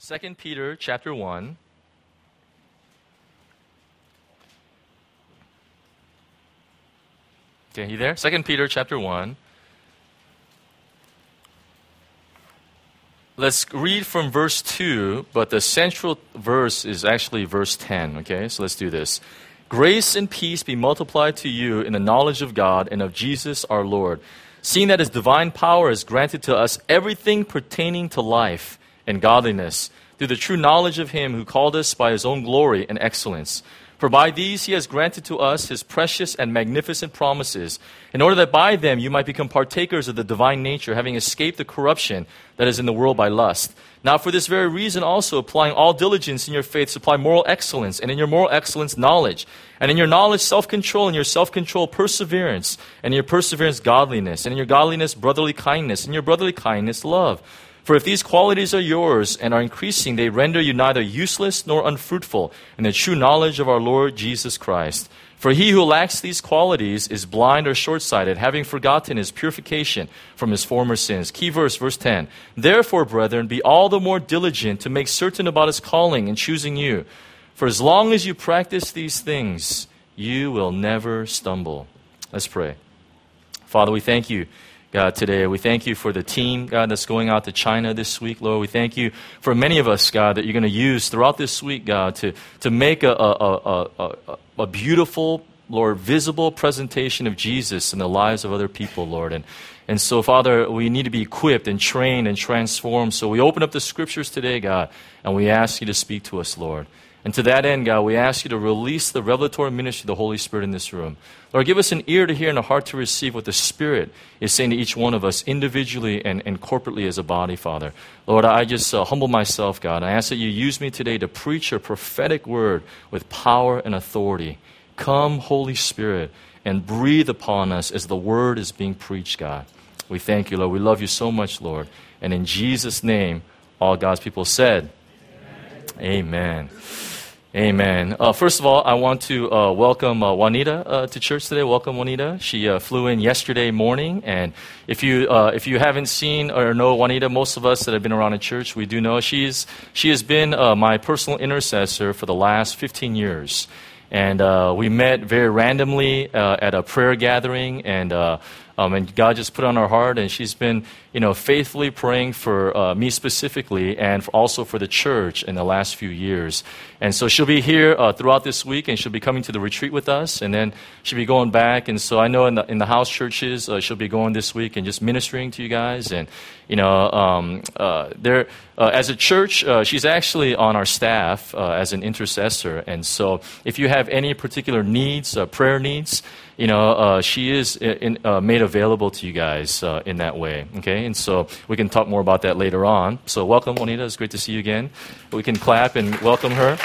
2 Peter chapter 1. Okay, you there? 2 Peter chapter 1. Let's read from verse 2, but the central verse is actually verse 10, okay? So let's do this. Grace and peace be multiplied to you in the knowledge of God and of Jesus our Lord, seeing that His divine power has granted to us everything pertaining to life and godliness, through the true knowledge of Him who called us by His own glory and excellence. For by these He has granted to us His precious and magnificent promises, in order that by them you might become partakers of the divine nature, having escaped the corruption that is in the world by lust. Now for this very reason also, applying all diligence in your faith, supply moral excellence, and in your moral excellence knowledge, and in your knowledge self-control, and your self-control perseverance, and in your perseverance godliness, and in your godliness brotherly kindness, and in your brotherly kindness love. For if these qualities are yours and are increasing, they render you neither useless nor unfruitful in the true knowledge of our Lord Jesus Christ. For he who lacks these qualities is blind or short-sighted, having forgotten his purification from his former sins. Key verse, verse 10. Therefore, brethren, be all the more diligent to make certain about His calling and choosing you. For as long as you practice these things, you will never stumble. Let's pray. Father, we thank you, God, today. We thank you for the team, God, that's going out to China this week, Lord. We thank you for many of us, God, that you're going to use throughout this week, God, to make a beautiful, Lord, visible presentation of Jesus in the lives of other people, Lord. And so, Father, we need to be equipped and trained and transformed. So we open up the Scriptures today, God, and we ask you to speak to us, Lord. And to that end, God, we ask you to release the revelatory ministry of the Holy Spirit in this room. Lord, give us an ear to hear and a heart to receive what the Spirit is saying to each one of us individually and corporately as a body, Father. Lord, I just humble myself, God. I ask that you use me today to preach your prophetic word with power and authority. Come, Holy Spirit, and breathe upon us as the word is being preached, God. We thank you, Lord. We love you so much, Lord. And in Jesus' name, all God's people said, Amen. Amen. First of all, I want to welcome Juanita to church today. Welcome, Juanita. She flew in yesterday morning, and if you haven't seen or know Juanita, most of us that have been around in church, we do know she has been my personal intercessor for the last 15 years. And we met very randomly at a prayer gathering, and God just put on her heart, and she's been, faithfully praying for me specifically, and also for the church in the last few years. And so she'll be here throughout this week, and she'll be coming to the retreat with us, and then she'll be going back. And so I know in the house churches, she'll be going this week and just ministering to you guys. And as a church, she's actually on our staff as an intercessor. And so if you have any particular needs, prayer needs, she is made available to you guys in that way, okay? And so we can talk more about that later on. So welcome, Juanita. It's great to see you again. We can clap and welcome her.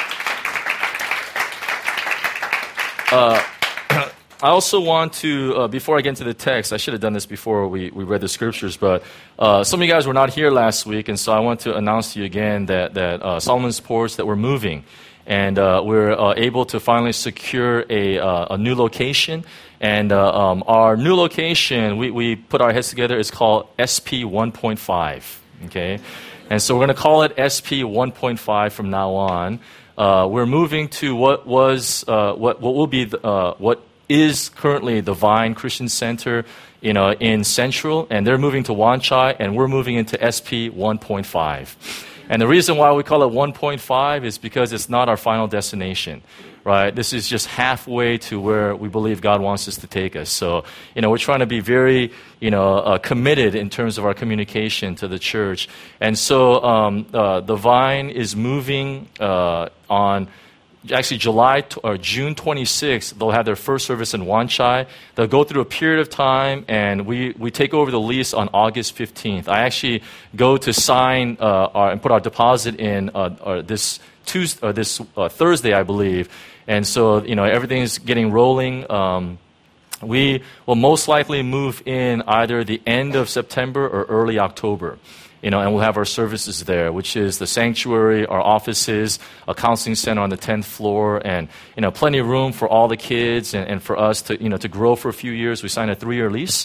I also want to, before I get into the text, I should have done this before we read the scriptures, but some of you guys were not here last week, and so I want to announce to you again that Solomon's Porch, that we're moving. And we're able to finally secure a new location. And our new location, we put our heads together, is called SP 1.5. Okay? And so we're going to call it SP 1.5 from now on. We're moving to what is currently the Vine Christian Center, in Central, and they're moving to Wan Chai, and we're moving into SP 1.5. And the reason why we call it 1.5 is because it's not our final destination, right? This is just halfway to where we believe God wants us to take us. So, we're trying to be very, committed in terms of our communication to the church. And so the Vine is moving on actually June 26th. They'll have their first service in Wan Chai. They'll go through a period of time, and we take over the lease on August 15th. I actually go to sign and put our deposit in this Thursday, I believe. And so, everything's getting rolling. We will most likely move in either the end of September or early October. And we'll have our services there, which is the sanctuary, our offices, a counseling center on the 10th floor, and, plenty of room for all the kids and for us to, to grow for a few years. We signed a 3-year lease.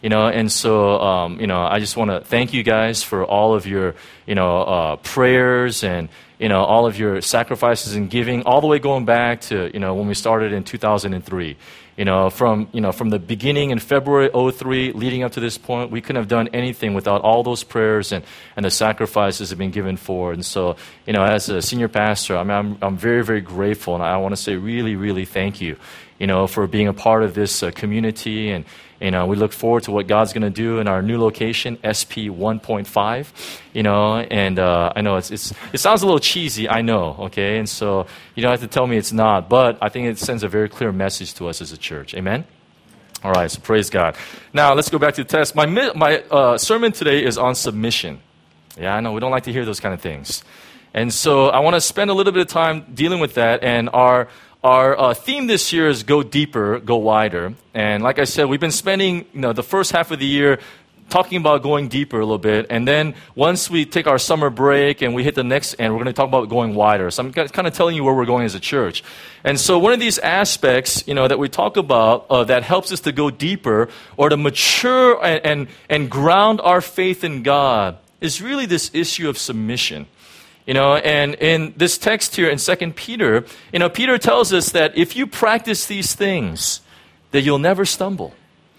And so, I just want to thank you guys for all of your, prayers and, all of your sacrifices and giving, all the way going back to, when we started in 2003. From the beginning in February 2003 leading up to this point, we couldn't have done anything without all those prayers and the sacrifices that have been given forward. And so, as a senior pastor, I'm very, very grateful, and I want to say really, really thank you, for being a part of this community. And we look forward to what God's going to do in our new location, SP 1.5. And I know it sounds a little cheesy, I know, okay? And so you don't have to tell me it's not, but I think it sends a very clear message to us as a church. Amen? All right, so praise God. Now let's go back to the text. My sermon today is on submission. Yeah, I know we don't like to hear those kind of things, and so I want to spend a little bit of time dealing with that. And our theme this year is go deeper, go wider. And like I said, we've been spending the first half of the year talking about going deeper a little bit. And then once we take our summer break and we hit the next end, we're going to talk about going wider. So I'm kind of telling you where we're going as a church. And so one of these aspects, that we talk about that helps us to go deeper or to mature and ground our faith in God is really this issue of submission. And in this text here in 2 Peter, Peter tells us that if you practice these things, that you'll never stumble.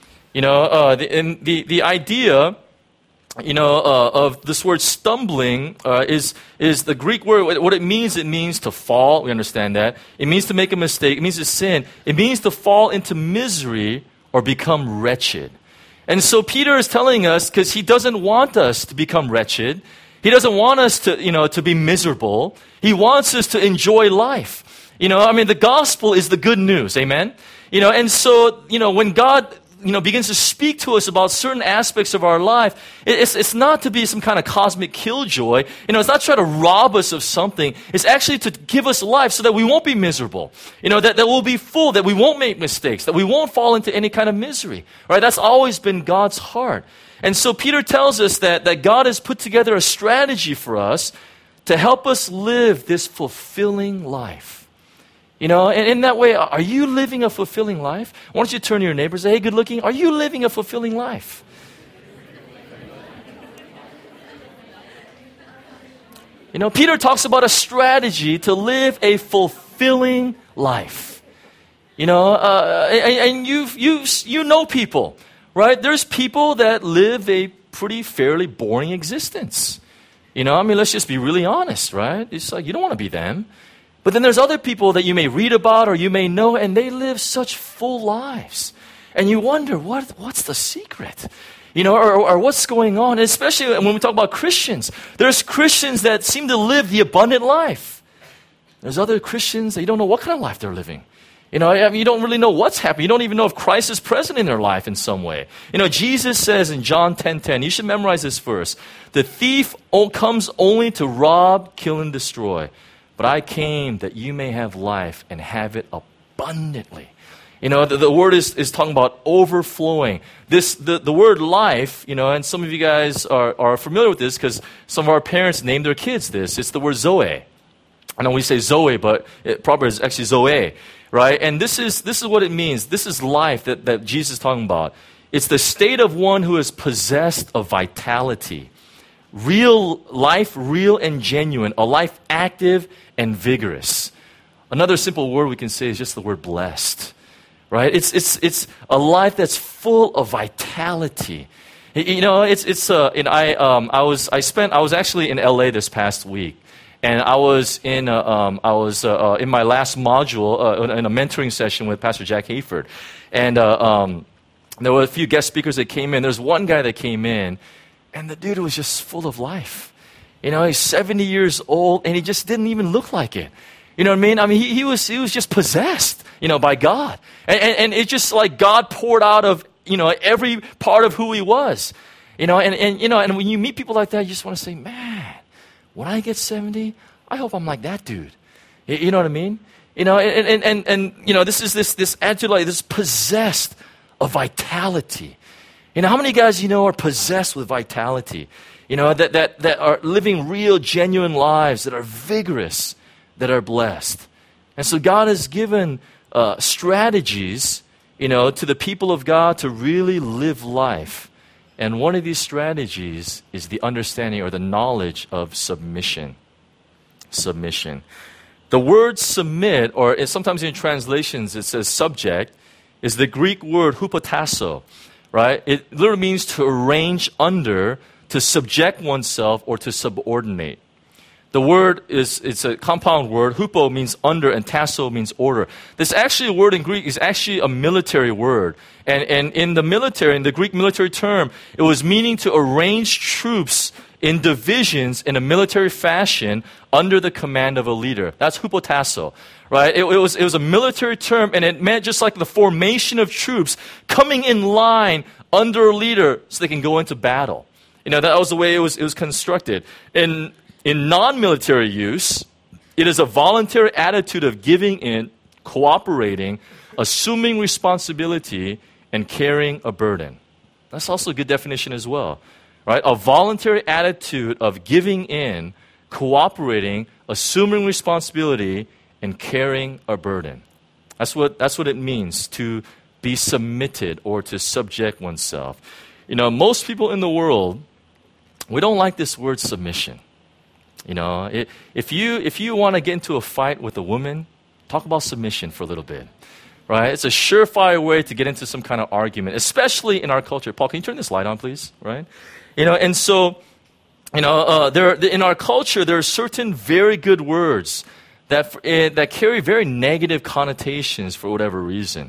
The idea, of this word stumbling is the Greek word. What it means to fall. We understand that. It means to make a mistake. It means to sin. It means to fall into misery or become wretched. And so Peter is telling us, because he doesn't want us to become wretched. He doesn't want us to be miserable. He wants us to enjoy life. The gospel is the good news. Amen? And so, when God, begins to speak to us about certain aspects of our life, it's not to be some kind of cosmic killjoy. It's not trying to rob us of something. It's actually to give us life so that we won't be miserable. That we'll be full, that we won't make mistakes, that we won't fall into any kind of misery. Right? That's always been God's heart. And so Peter tells us that God has put together a strategy for us to help us live this fulfilling life. And in that way, are you living a fulfilling life? Why don't you turn to your neighbor and say, hey, good looking, are you living a fulfilling life? Peter talks about a strategy to live a fulfilling life. And you know people. Right? There's people that live a pretty fairly boring existence. Let's just be really honest, right? It's like you don't want to be them. But then there's other people that you may read about or you may know, and they live such full lives. And you wonder, what's the secret? Or what's going on? And especially when we talk about Christians. There's Christians that seem to live the abundant life. There's other Christians that you don't know what kind of life they're living. You don't really know what's happening. You don't even know if Christ is present in their life in some way. Jesus says in John 10:10, you should memorize this verse, the thief comes only to rob, kill, and destroy. But I came that you may have life and have it abundantly. The word is talking about overflowing. The word life, and some of you guys are familiar with this because some of our parents named their kids this. It's the word Zoe. I know we say Zoe, but it probably is actually Zoe. Right? And this is what it means. This is life that Jesus is talking about. It's the state of one who is possessed of vitality. Real life, real and genuine. A life active and vigorous. Another simple word we can say is just the word blessed. Right? It's a life that's full of vitality. I was actually in LA this past week. And I was in my last module in a mentoring session with Pastor Jack Hayford, and there were a few guest speakers that came in. There's one guy that came in, and the dude was just full of life. He's 70 years old, and he just didn't even look like it. You know what I mean? He was just possessed, by God, and it's just like God poured out of every part of who he was. And when you meet people like that, you just want to say, man. When I get 70, I hope I'm like that dude. You know what I mean? This is this attitude, like this possessed of vitality. How many guys are possessed with vitality? That are living real, genuine lives, that are vigorous, that are blessed. And so God has given strategies, to the people of God to really live life. And one of these strategies is the understanding or the knowledge of submission. Submission. The word submit, or sometimes in translations it says subject, is the Greek word hupotasso, right? It literally means to arrange under, to subject oneself, or to subordinate. The word it's a compound word. Hupo means under and tasso means order. This actually a word in Greek is actually a military word. And in the military, in the Greek military term, it was meaning to arrange troops in divisions in a military fashion under the command of a leader. That's hupotasso, right? It was a military term, and it meant just like the formation of troops coming in line under a leader so they can go into battle. That was the way it was constructed. In non-military use, it is a voluntary attitude of giving in, cooperating, assuming responsibility, and carrying a burden. That's also a good definition as well, right? A voluntary attitude of giving in, cooperating, assuming responsibility, and carrying a burden. That's what it means to be submitted or to subject oneself. Most people in the world, we don't like this word submission. If you want to get into a fight with a woman, talk about submission for a little bit, right? It's a surefire way to get into some kind of argument, especially in our culture. Paul, can you turn this light on, please? Right? And so, in our culture, there are certain very good words that carry very negative connotations for whatever reason.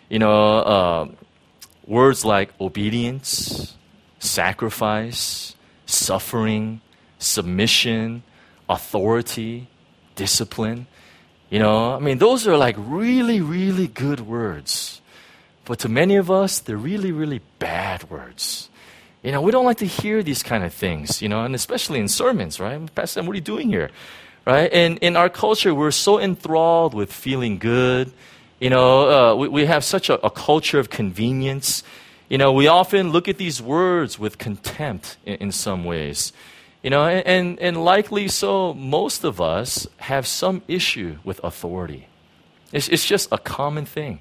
Words like obedience, sacrifice, suffering, submission, authority, discipline. Those are like really, really good words. But to many of us, they're really, really bad words. We don't like to hear these kind of things, and especially in sermons, right? Pastor Sam, what are you doing here? Right? And in our culture, we're so enthralled with feeling good. We have such a culture of convenience. We often look at these words with contempt in some ways. And likely so, most of us have some issue with authority. It's just a common thing.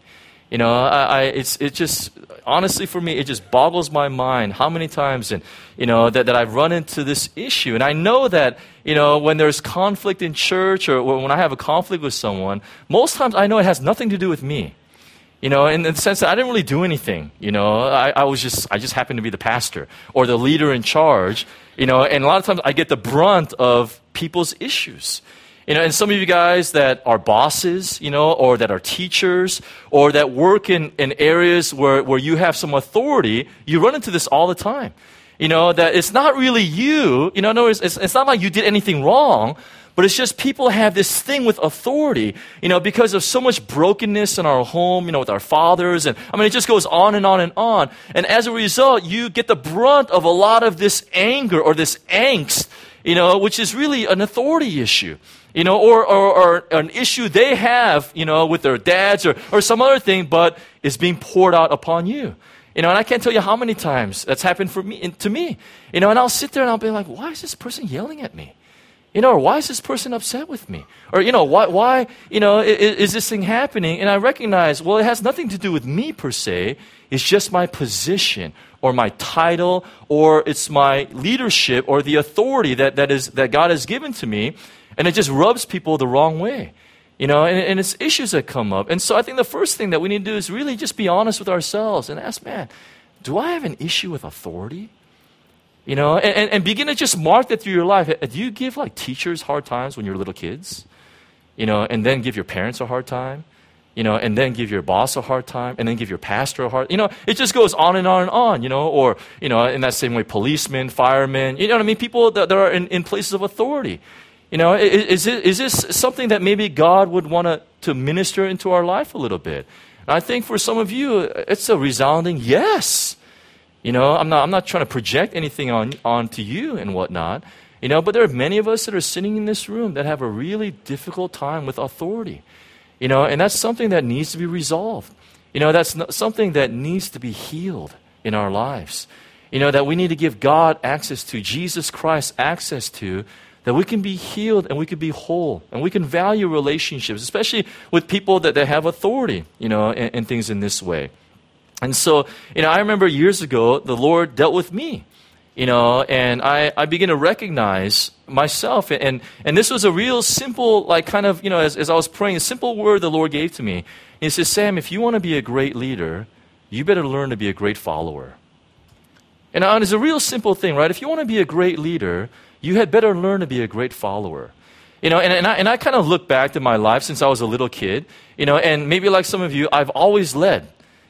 It just, honestly for me, it just boggles my mind how many times that I've run into this issue. And I know that, when there's conflict in church or when I have a conflict with someone, most times I know it has nothing to do with me. In the sense that I didn't really do anything. I just happened to be the pastor or the leader in charge. And a lot of times I get the brunt of people's issues. And some of you guys that are bosses, or that are teachers, or that work in areas where you have some authority, you run into this all the time. That it's not really you. In other words, it's not like you did anything wrong, but it's just people have this thing with authority, because of so much brokenness in our home, with our fathers. And it just goes on and on and on. And as a result, you get the brunt of a lot of this anger or this angst, which is really an authority issue, or an issue they have, with their dads or some other thing, but is being poured out upon you. And I can't tell you how many times that's happened to me. And I'll sit there and I'll be like, why is this person yelling at me? Or why is this person upset with me? Or, why is this thing happening? And I recognize, well, it has nothing to do with me per se. It's just my position or my title or it's my leadership or the authority that God has given to me. And it just rubs people the wrong way. And it's issues that come up. And so I think the first thing that we need to do is really just be honest with ourselves and ask, man, do I have an issue with authority? And begin to just mark that through your life. Do you give teachers hard times when you're little kids? And then give your parents a hard time? And then give your boss a hard time? And then give your pastor a hard it just goes on and on and on, or, in that same way, policemen, firemen, people that are in places of authority. Is this something that maybe God would want to minister into our life a little bit? And I think for some of you, it's a resounding yes. I'm not trying to project anything onto you and whatnot, but there are many of us that are sitting in this room that have a really difficult time with authority, and that's something that needs to be resolved. That's something that needs to be healed in our lives, that we need to give God access to, Jesus Christ access to, that we can be healed and we can be whole and we can value relationships, especially with people that have authority, and things in this way. And so, I remember years ago, the Lord dealt with me, and I began to recognize myself. And this was a real simple, like kind of, as I was praying, a simple word the Lord gave to me. He says, Sam, if you want to be a great leader, you better learn to be a great follower. And it's a real simple thing, right? If you want to be a great leader, you had better learn to be a great follower. And I kind of look back to my life since I was a little kid, and maybe like some of you, I've always led.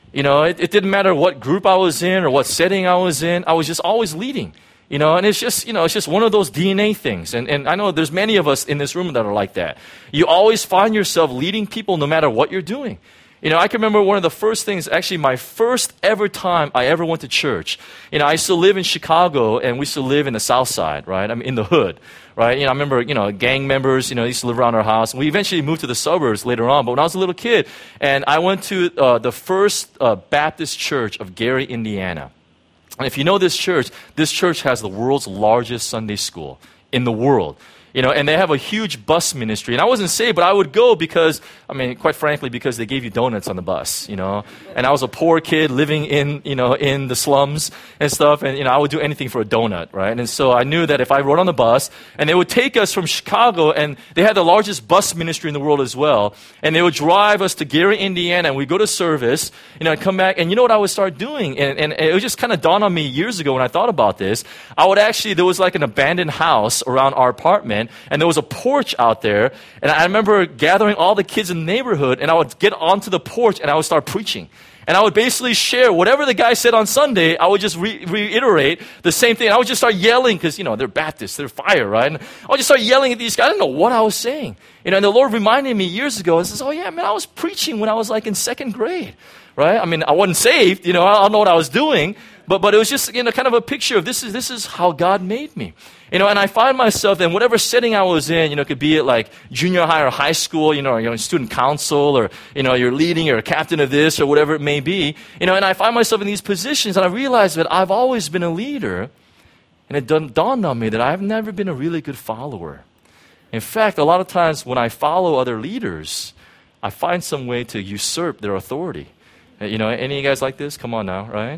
It didn't matter what group I was in or what setting I was in, I was just always leading. And it's just, it's just one of those DNA things. And I know there's many of us in this room that are like that. You always find yourself leading people no matter what you're doing. I can remember one of the first things, actually my first ever time I ever went to church. I used to live in Chicago, and we used to live in the South Side, right? I mean, in the hood, right? I remember, gang members, used to live around our house. And we eventually moved to the suburbs later on. But when I was a little kid, and I went to the First Baptist Church of Gary, Indiana. And if you know this church has the world's largest Sunday school in the world. And they have a huge bus ministry. And I wasn't saved, but I would go because, quite frankly, because they gave you donuts on the bus, And I was a poor kid living in the slums and stuff. And, I would do anything for a donut, right? And so I knew that if I rode on the bus, and they would take us from Chicago, and they had the largest bus ministry in the world as well. And they would drive us to Gary, Indiana, and we'd go to service, I'd come back. And you know what I would start doing? And it just kind of dawned on me years ago when I thought about this. There was like an abandoned house around our apartment. And there was a porch out there, and I remember gathering all the kids in the neighborhood, and I would get onto the porch, and I would start preaching. And I would basically share whatever the guy said on Sunday, I would just reiterate the same thing. I would just start yelling, because, they're Baptists, they're fire, right? And I would just start yelling at these guys. I didn't know what I was saying. And the Lord reminded me years ago, and says, oh yeah, man, I was preaching when I was like in second grade, right? I wasn't saved, I don't know what I was doing, but it was just, kind of a picture of this is how God made me. And I find myself in whatever setting I was in, it could be at like junior high or high school, or you're in student council, or, you're leading, or a captain of this, or whatever it may be, and I find myself in these positions, and I realize that I've always been a leader, and it dawned on me that I've never been a really good follower. In fact, a lot of times when I follow other leaders, I find some way to usurp their authority. Any of you guys like this? Come on now, right?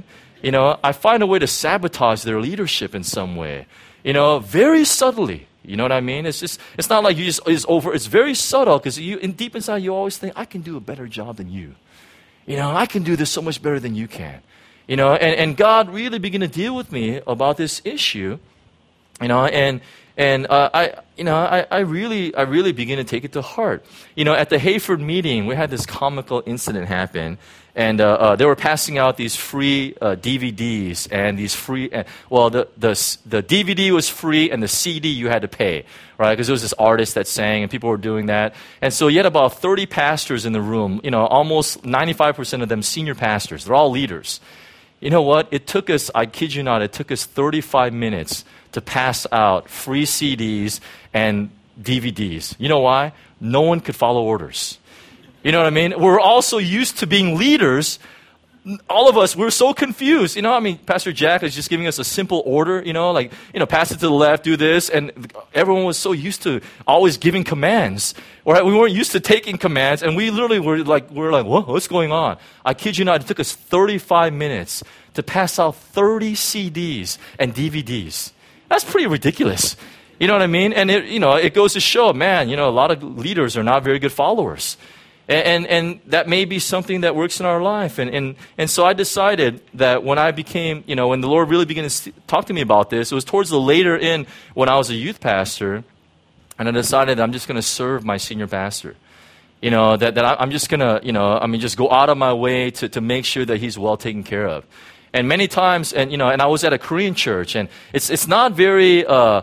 I find a way to sabotage their leadership in some way. Very subtly. You know what I mean? It's not like it's very subtle, because deep inside you always think, I can do a better job than you. I can do this so much better than you can. And God really began to deal with me about this issue. I really began to take it to heart. At the Hayford meeting, we had this comical incident happen, and they were passing out these free DVDs, and these free. The DVD was free, and the CD you had to pay, right? Because there was this artist that sang, and people were doing that. And so you had about 30 pastors in the room. Almost 95% of them senior pastors. They're all leaders. You know what? It took us, I kid you not, 35 minutes to pass out free CDs and DVDs. You know why? No one could follow orders. You know what I mean? We're also used to being leaders. All of us, we're so confused. Pastor Jack is just giving us a simple order, pass it to the left, do this. And everyone was so used to always giving commands. Right? We weren't used to taking commands. And we literally were like, what's going on? I kid you not, it took us 35 minutes to pass out 30 CDs and DVDs. That's pretty ridiculous. You know what I mean? And it goes to show, man, a lot of leaders are not very good followers. And that may be something that works in our life. And so I decided that when I became, when the Lord really began to talk to me about this, it was towards the later in when I was a youth pastor, and I decided that I'm just going to serve my senior pastor. That I'm just going to, just go out of my way to make sure that he's well taken care of. And many times, and I was at a Korean church, and it's not very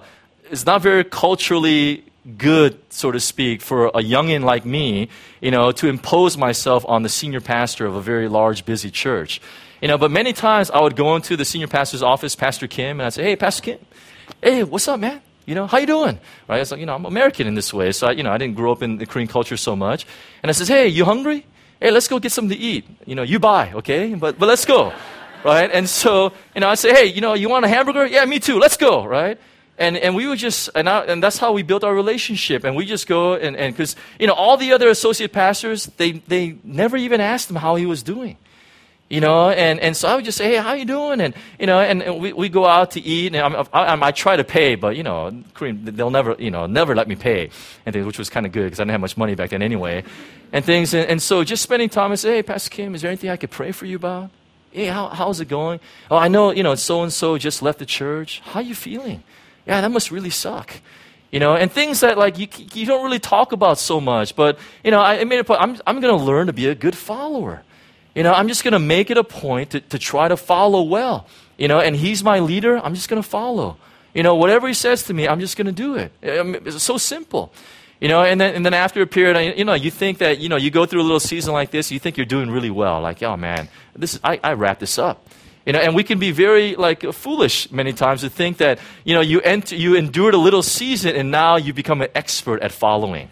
culturally good, so to speak, for a youngin like me, to impose myself on the senior pastor of a very large, busy church. But many times I would go into the senior pastor's office, Pastor Kim, and I'd say, hey, Pastor Kim, hey, what's up, man? How you doing? Right? It's like, I'm American in this way, so I didn't grow up in the Korean culture so much. And I says, hey, you hungry? Hey, let's go get something to eat. You buy, okay? But let's go, right? And so, I'd say, hey, you want a hamburger? Yeah, me too. Let's go, right? And we would just, and that's how we built our relationship. And we just go, and because, all the other associate pastors, they never even asked him how he was doing. And so I would just say, hey, how you doing? And, and we go out to eat, and I try to pay, but, Korean, they'll never let me pay, and things, which was kind of good because I didn't have much money back then anyway, and things. And so just spending time and say, hey, Pastor Kim, is there anything I could pray for you about? Hey, how's it going? Oh, I know, so-and-so just left the church. How you feeling? Yeah, that must really suck. And things that like you don't really talk about so much, but, I made a point, I'm going to learn to be a good follower. I'm just going to make it a point to try to follow well. And he's my leader, I'm just going to follow. Whatever he says to me, I'm just going to do it. It's so simple. And then after a period, you think that, you go through a little season like this, you think you're doing really well. Like, oh man, I wrap this up. And we can be very foolish many times to think that, you endured a little season and now you become an expert at following.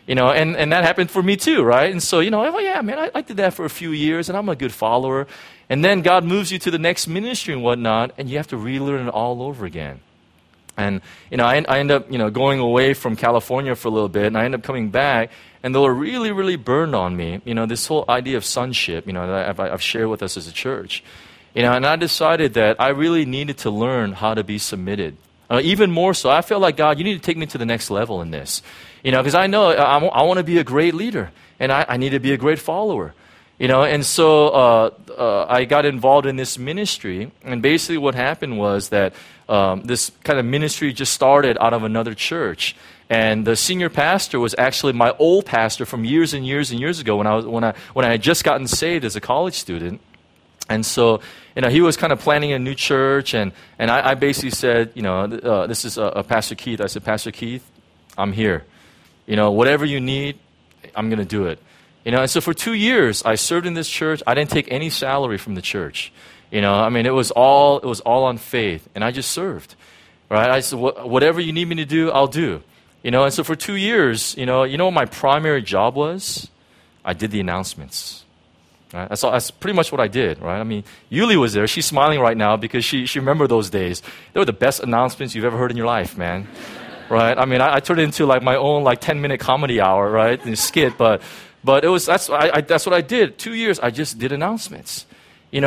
And that happened for me too, right? And so, oh yeah, man, I did that for a few years and I'm a good follower. And then God moves you to the next ministry and whatnot, and you have to relearn it all over again. And, I end up, going away from California for a little bit, and I end up coming back, and they were really, really burned on me, this whole idea of sonship, that I've shared with us as a church. And I decided that I really needed to learn how to be submitted. Even more so, I felt like, God, you need to take me to the next level in this. Because I know I want to be a great leader, and I need to be a great follower. And so I got involved in this ministry, and basically what happened was that this kind of ministry just started out of another church. And the senior pastor was actually my old pastor from years and years and years ago when I had just gotten saved as a college student. And so, he was kind of planning a new church, and I basically said, this is Pastor Keith. I said, Pastor Keith, I'm here. Whatever you need, I'm going to do it. And so for 2 years, I served in this church. I didn't take any salary from the church. It was all on faith, and I just served. Right? I said, whatever you need me to do, I'll do. And so for 2 years, what my primary job was? I did the announcements. Right? That's pretty much what I did, right? Yuli was there. She's smiling right now because she remembered those days. They were the best announcements you've ever heard in your life, man. Right? I turned it into my own 10-minute comedy hour, right? And skit, but that's what I did. 2 years, I just did announcements. And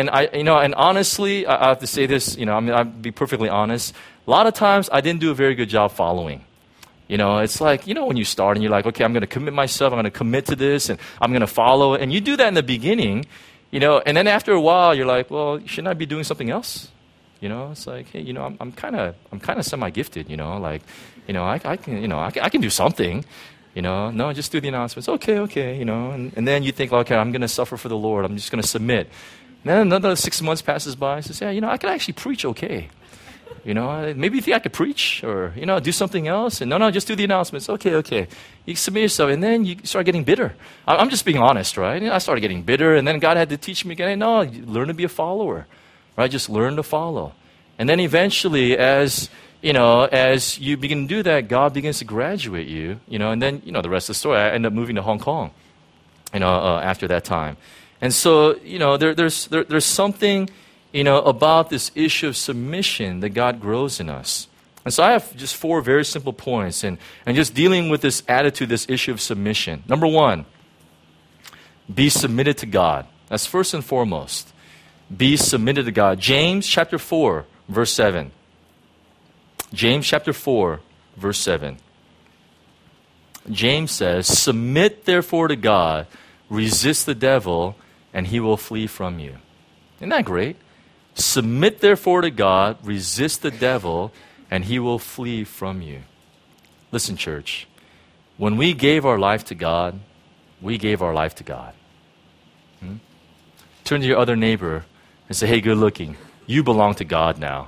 honestly, I have to say this, I'll be perfectly honest. A lot of times, I didn't do a very good job following. It's like, when you start and you're like, okay, I'm going to commit myself, I'm going to commit to this, and I'm going to follow it. And you do that in the beginning, and then after a while, you're like, well, shouldn't I be doing something else? It's like, hey, I'm kind of semi-gifted, I can do something. No, just do the announcements. Okay, and then you think, okay, I'm going to suffer for the Lord. I'm just going to submit. And then another 6 months passes by and says, yeah, I can actually preach okay. Maybe you think I could preach or, do something else. And no, just do the announcements. Okay. You submit yourself, and then you start getting bitter. I'm just being honest, right? I started getting bitter, and then God had to teach me again, no, learn to be a follower, right? Just learn to follow. And then eventually, as you begin to do that, God begins to graduate you, and then, the rest of the story. I ended up moving to Hong Kong, after that time. And so, there's something, about this issue of submission that God grows in us. And so I have just 4 very simple points, and just dealing with this attitude, this issue of submission. Number 1, be submitted to God. That's first and foremost. Be submitted to God. James chapter 4, verse 7. James chapter 4, verse 7. James says, submit therefore to God, resist the devil, and he will flee from you. Isn't that great? Submit therefore to God, resist the devil, and he will flee from you. Listen, church, when we gave our life to God, we gave our life to God. Turn to your other neighbor and say, hey, good looking, you belong to God now.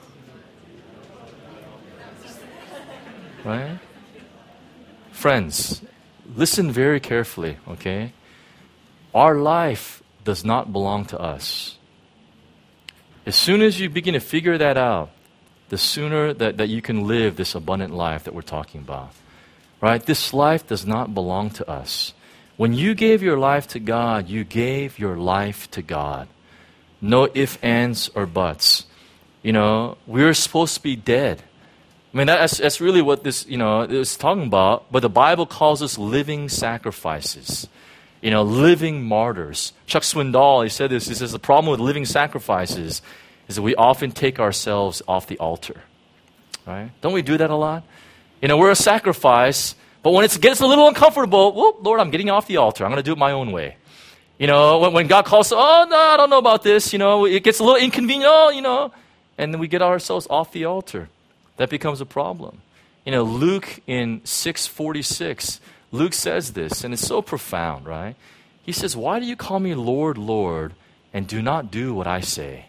Right? Friends, listen very carefully, okay? Our life does not belong to us. As soon as you begin to figure that out, the sooner that you can live this abundant life that we're talking about. Right? This life does not belong to us. When you gave your life to God, you gave your life to God. No ifs, ands, or buts. We're supposed to be dead. That's really what this, is talking about. But the Bible calls us living sacrifices. living martyrs. Chuck Swindoll, he said this, he says the problem with living sacrifices is that we often take ourselves off the altar. Right? Don't we do that a lot? We're a sacrifice, but when it gets a little uncomfortable, whoop, Lord, I'm getting off the altar. I'm going to do it my own way. When God calls, oh, no, I don't know about this, it gets a little inconvenient, and then we get ourselves off the altar. That becomes a problem. Luke in 6:46, Luke says this, and it's so profound, right? He says, why do you call me Lord, Lord, and do not do what I say?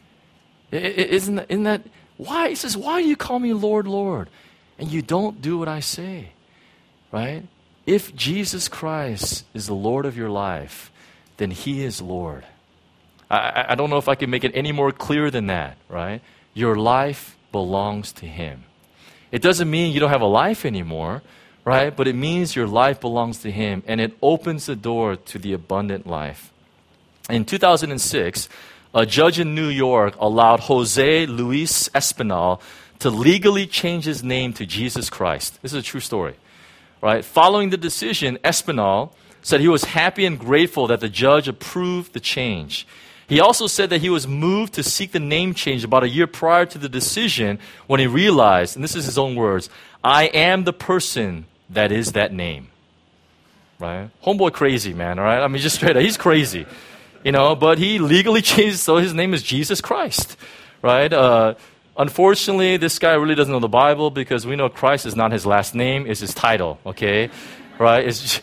Isn't that why? He says, why do you call me Lord, Lord, and you don't do what I say? Right? If Jesus Christ is the Lord of your life, then He is Lord. I don't know if I can make it any more clear than that, right? Your life belongs to Him. It doesn't mean you don't have a life anymore, right? But it means your life belongs to Him, and it opens the door to the abundant life. In 2006, a judge in New York allowed Jose Luis Espinal to legally change his name to Jesus Christ. This is a true story, right? Following the decision, Espinal said he was happy and grateful that the judge approved the change. He also said that he was moved to seek the name change about a year prior to the decision when he realized, and this is his own words, I am the person that is that name. Right? Homeboy crazy, man, all right? I mean, just straight up, he's crazy. But he legally changed, so his name is Jesus Christ, right? Unfortunately, this guy really doesn't know the Bible because we know Christ is not his last name, it's his title, okay? Right? It's,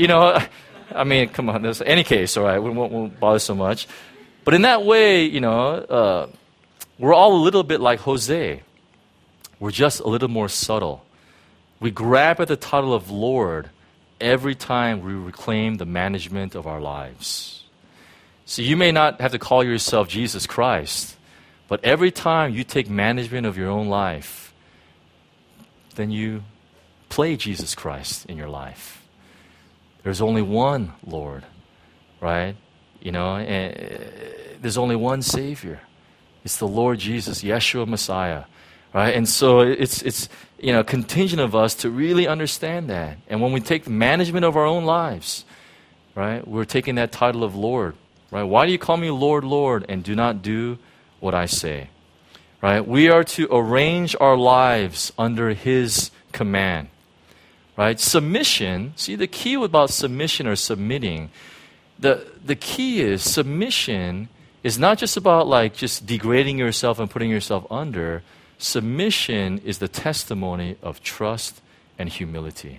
I mean, come on, there's any case, all right? We won't bother so much. But in that way, we're all a little bit like Jose. We're just a little more subtle. We grab at the title of Lord every time we reclaim the management of our lives. So you may not have to call yourself Jesus Christ, but every time you take management of your own life, then you play Jesus Christ in your life. There's only one Lord, right? And there's only one Savior. It's the Lord Jesus, Yeshua Messiah, right? And so it's contingent of us to really understand that. And when we take management of our own lives, right, we're taking that title of Lord, right? Why do you call me Lord, Lord, and do not do what I say? Right? We are to arrange our lives under His command, right? Submission, see the key about submission or submitting, the key is submission is not just about like just degrading yourself and putting yourself under. Submission is the testimony of trust and humility.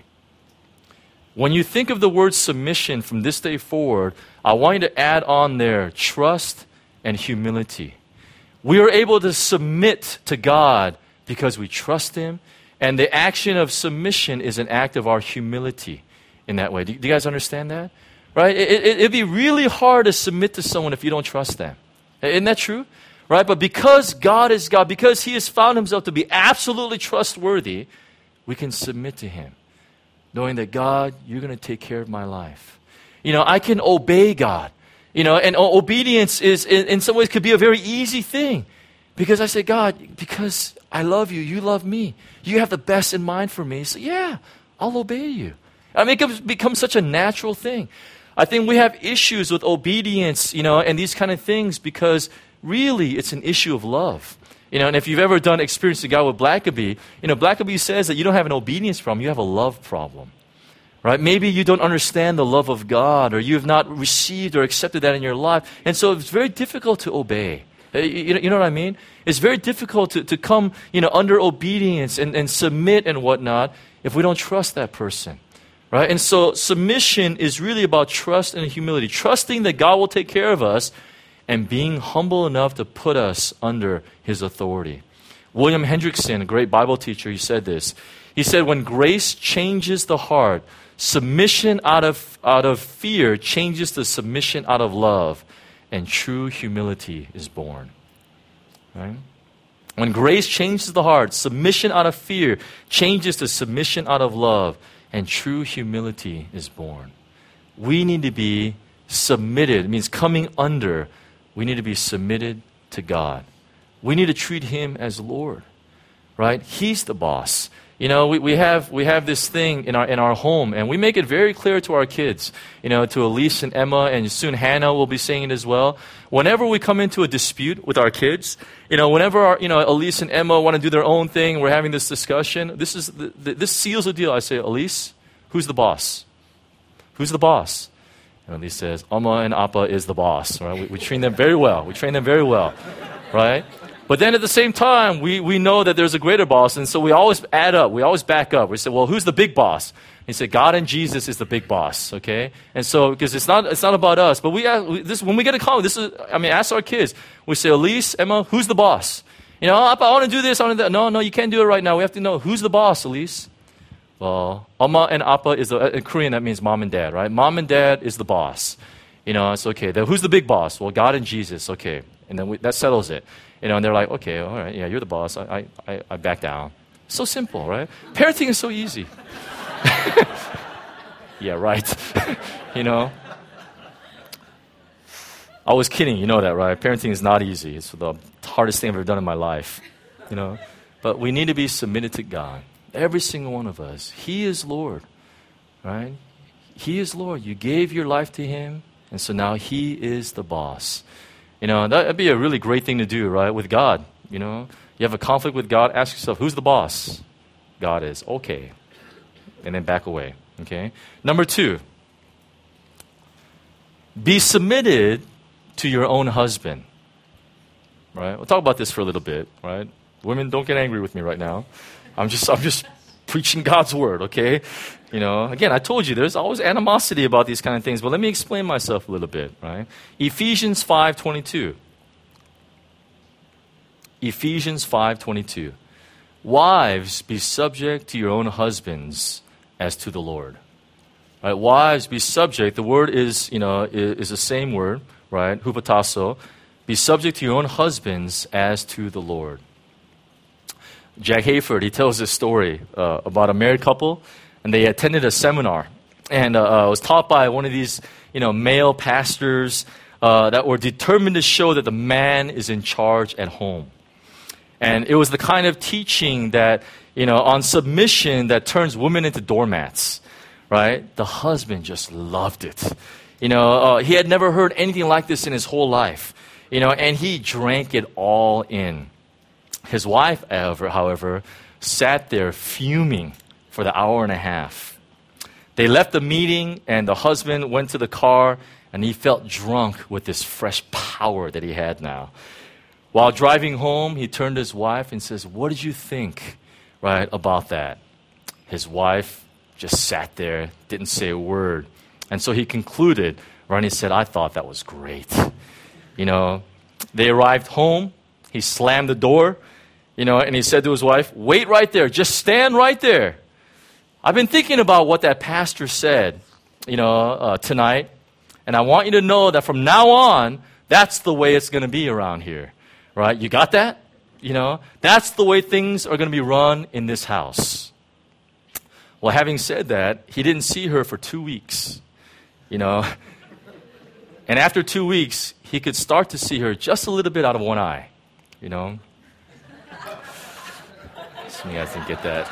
When you think of the word submission from this day forward, I want you to add on there trust and humility. We are able to submit to God because we trust Him, and the action of submission is an act of our humility in that way. Do you guys understand that? Right? It'd be really hard to submit to someone if you don't trust them. Isn't that true? Right? But because God is God, because He has found Himself to be absolutely trustworthy, we can submit to Him, knowing that God, you're going to take care of my life. I can obey God. And obedience is, in some ways, could be a very easy thing. Because I say, God, because I love you, you love me. You have the best in mind for me. So yeah, I'll obey you. I mean, it becomes such a natural thing. I think we have issues with obedience, and these kind of things because really it's an issue of love. And if you've ever done experience to God with Blackaby, Blackaby says that you don't have an obedience problem, you have a love problem. Right? Maybe you don't understand the love of God, or you have not received or accepted that in your life. And so it's very difficult to obey. You know what I mean? It's very difficult to come, under obedience and submit and whatnot if we don't trust that person. Right? And so submission is really about trust and humility. Trusting that God will take care of us and being humble enough to put us under His authority. William Hendrickson, a great Bible teacher, he said this. He said, when grace changes the heart, submission out of fear changes to submission out of love, and true humility is born. Right? When grace changes the heart, submission out of fear changes to submission out of love, and true humility is born. We need to be submitted. It means coming under. We need to be submitted to God. We need to treat Him as Lord. right? He's the boss. You know, we have this thing in our home, and we make it very clear to our kids, you know, to Elise and Emma, and soon Hannah will be saying it as well. Whenever we come into a dispute with our kids, you know, whenever Elise and Emma want to do their own thing, we're having this discussion. This seals the deal. I say, Elise, who's the boss? Who's the boss? And Elise says, Amma and Appa is the boss. Right? We train them very well. We train them very well, right? But then at the same time, we know that there's a greater boss, and so we always add up. We always back up. We say, well, who's the big boss? He said, God and Jesus is the big boss, okay? And so, because it's not about us, but when we get a comment, ask our kids. We say, Elise, Emma, who's the boss? You know, I want to do this, I want to do that. No, you can't do it right now. We have to know, who's the boss, Elise? Well, Amma and Appa in Korean, that means mom and dad, right? Mom and dad is the boss. You know, it's okay. Then who's the big boss? Well, God and Jesus, okay. And then that settles it. You know, and they're like, okay, all right, yeah, you're the boss. I back down. So simple, right? Parenting is so easy. Yeah, right. You know? I was kidding, you know that, right? Parenting is not easy. It's the hardest thing I've ever done in my life. You know? But we need to be submitted to God. Every single one of us. He is Lord, right? He is Lord. You gave your life to Him, and so now He is the boss. You know, that'd be a really great thing to do, right, with God. You know, you have a conflict with God, ask yourself, who's the boss? God is. Okay. And then back away, okay? Number 2, be submitted to your own husband, right? We'll talk about this for a little bit, right? Women, don't get angry with me right now. I'm just preaching God's word, okay? You know, again, I told you there's always animosity about these kind of things, but let me explain myself a little bit, right? Ephesians 5:22. Ephesians 5:22. Wives, be subject to your own husbands as to the Lord. Right? Wives, be subject. The word is the same word, right? Hupotasso. Be subject to your own husbands as to the Lord. Jack Hayford, he tells this story about a married couple, and they attended a seminar, and it was taught by one of these, male pastors that were determined to show that the man is in charge at home. And it was the kind of teaching that, on submission that turns women into doormats, right? The husband just loved it. He had never heard anything like this in his whole life, and he drank it all in. His wife, however, sat there fuming for the hour and a half. They left the meeting, and the husband went to the car, and he felt drunk with this fresh power that he had now. While driving home, he turned to his wife and says, "What did you think, right, about that?" His wife just sat there, didn't say a word. And so he concluded, right, and he said, "I thought that was great." They arrived home. He slammed the door, and he said to his wife, "Wait right there. Just stand right there. I've been thinking about what that pastor said, tonight, and I want you to know that from now on, that's the way it's going to be around here, right? You got that? That's the way things are going to be run in this house." Well, having said that, he didn't see her for 2 weeks, And after 2 weeks, he could start to see her just a little bit out of one eye, Some of you guys didn't get that.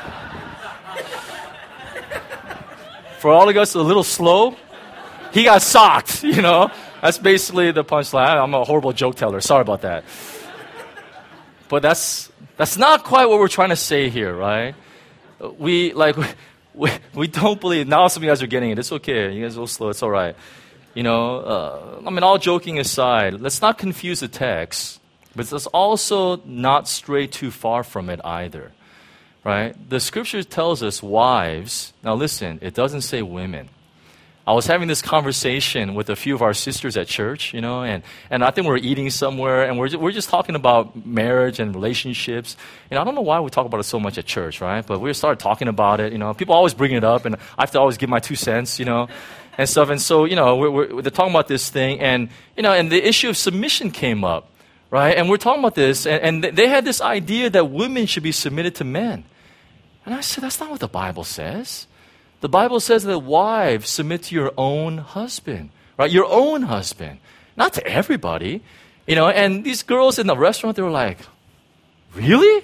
For all of us, a little slow. He got socked, That's basically the punchline. I'm a horrible joke teller. Sorry about that. But that's not quite what we're trying to say here, right? We don't believe. Now some of you guys are getting it. It's okay. You guys are a little slow. It's all right. All joking aside, let's not confuse the text, but let's also not stray too far from it either, right? The scripture tells us wives. Now listen, it doesn't say women. I was having this conversation with a few of our sisters at church, and I think we're eating somewhere, and we're just talking about marriage and relationships. I don't know why we talk about it so much at church, right? But we started talking about it. People always bring it up, and I have to always give my 2 cents, and stuff. And so, they're talking about this thing, and the issue of submission came up, right? And we're talking about this, and they had this idea that women should be submitted to men. And I said, that's not what the Bible says. The Bible says that wives submit to your own husband, right? Your own husband, not to everybody, And these girls in the restaurant, they were like, "Really?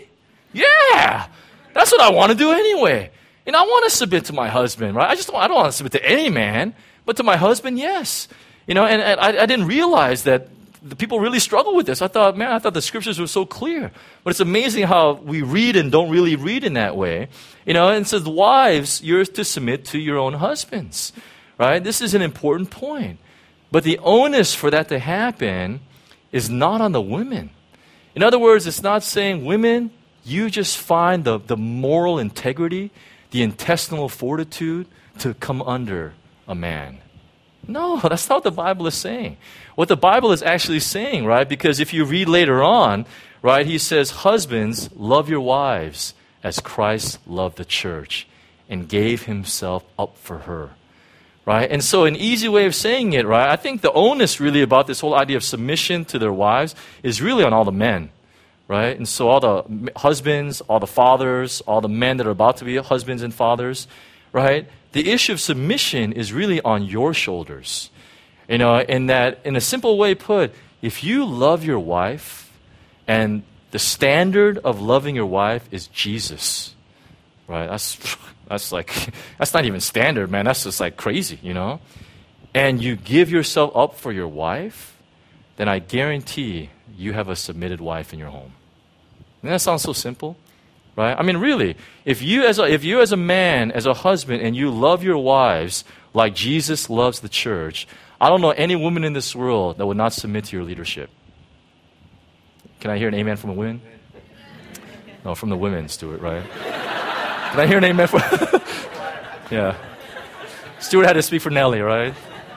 Yeah, that's what I want to do anyway. And I want to submit to my husband, right? I don't want to submit to any man, but to my husband, yes. And I didn't realize that the people really struggle with this. I thought the scriptures were so clear. But it's amazing how we read and don't really read in that way. And it says, wives, you're to submit to your own husbands, right? This is an important point. But the onus for that to happen is not on the women. In other words, it's not saying, women, you just find the moral integrity, the intestinal fortitude to come under a man. No, that's not what the Bible is saying. What the Bible is actually saying, right? Because if you read later on, right, he says, husbands, love your wives as Christ loved the church and gave himself up for her. Right? And so an easy way of saying it, right, I think the onus really about this whole idea of submission to their wives is really on all the men. Right? And so all the husbands, all the fathers, all the men that are about to be husbands and fathers, right? The issue of submission is really on your shoulders. And that, in a simple way put, if you love your wife, and the standard of loving your wife is Jesus, right? That's not even standard, man. That's just like crazy, And you give yourself up for your wife, then I guarantee you have a submitted wife in your home. Doesn't that sound so simple? Right? I mean, really, if you as a man, as a husband, and you love your wives like Jesus loves the church, I don't know any woman in this world that would not submit to your leadership. Can I hear an amen from a woman? No, from the women, Stuart, right? Can I hear an amen from... Yeah. Stuart had to speak for Nellie, right?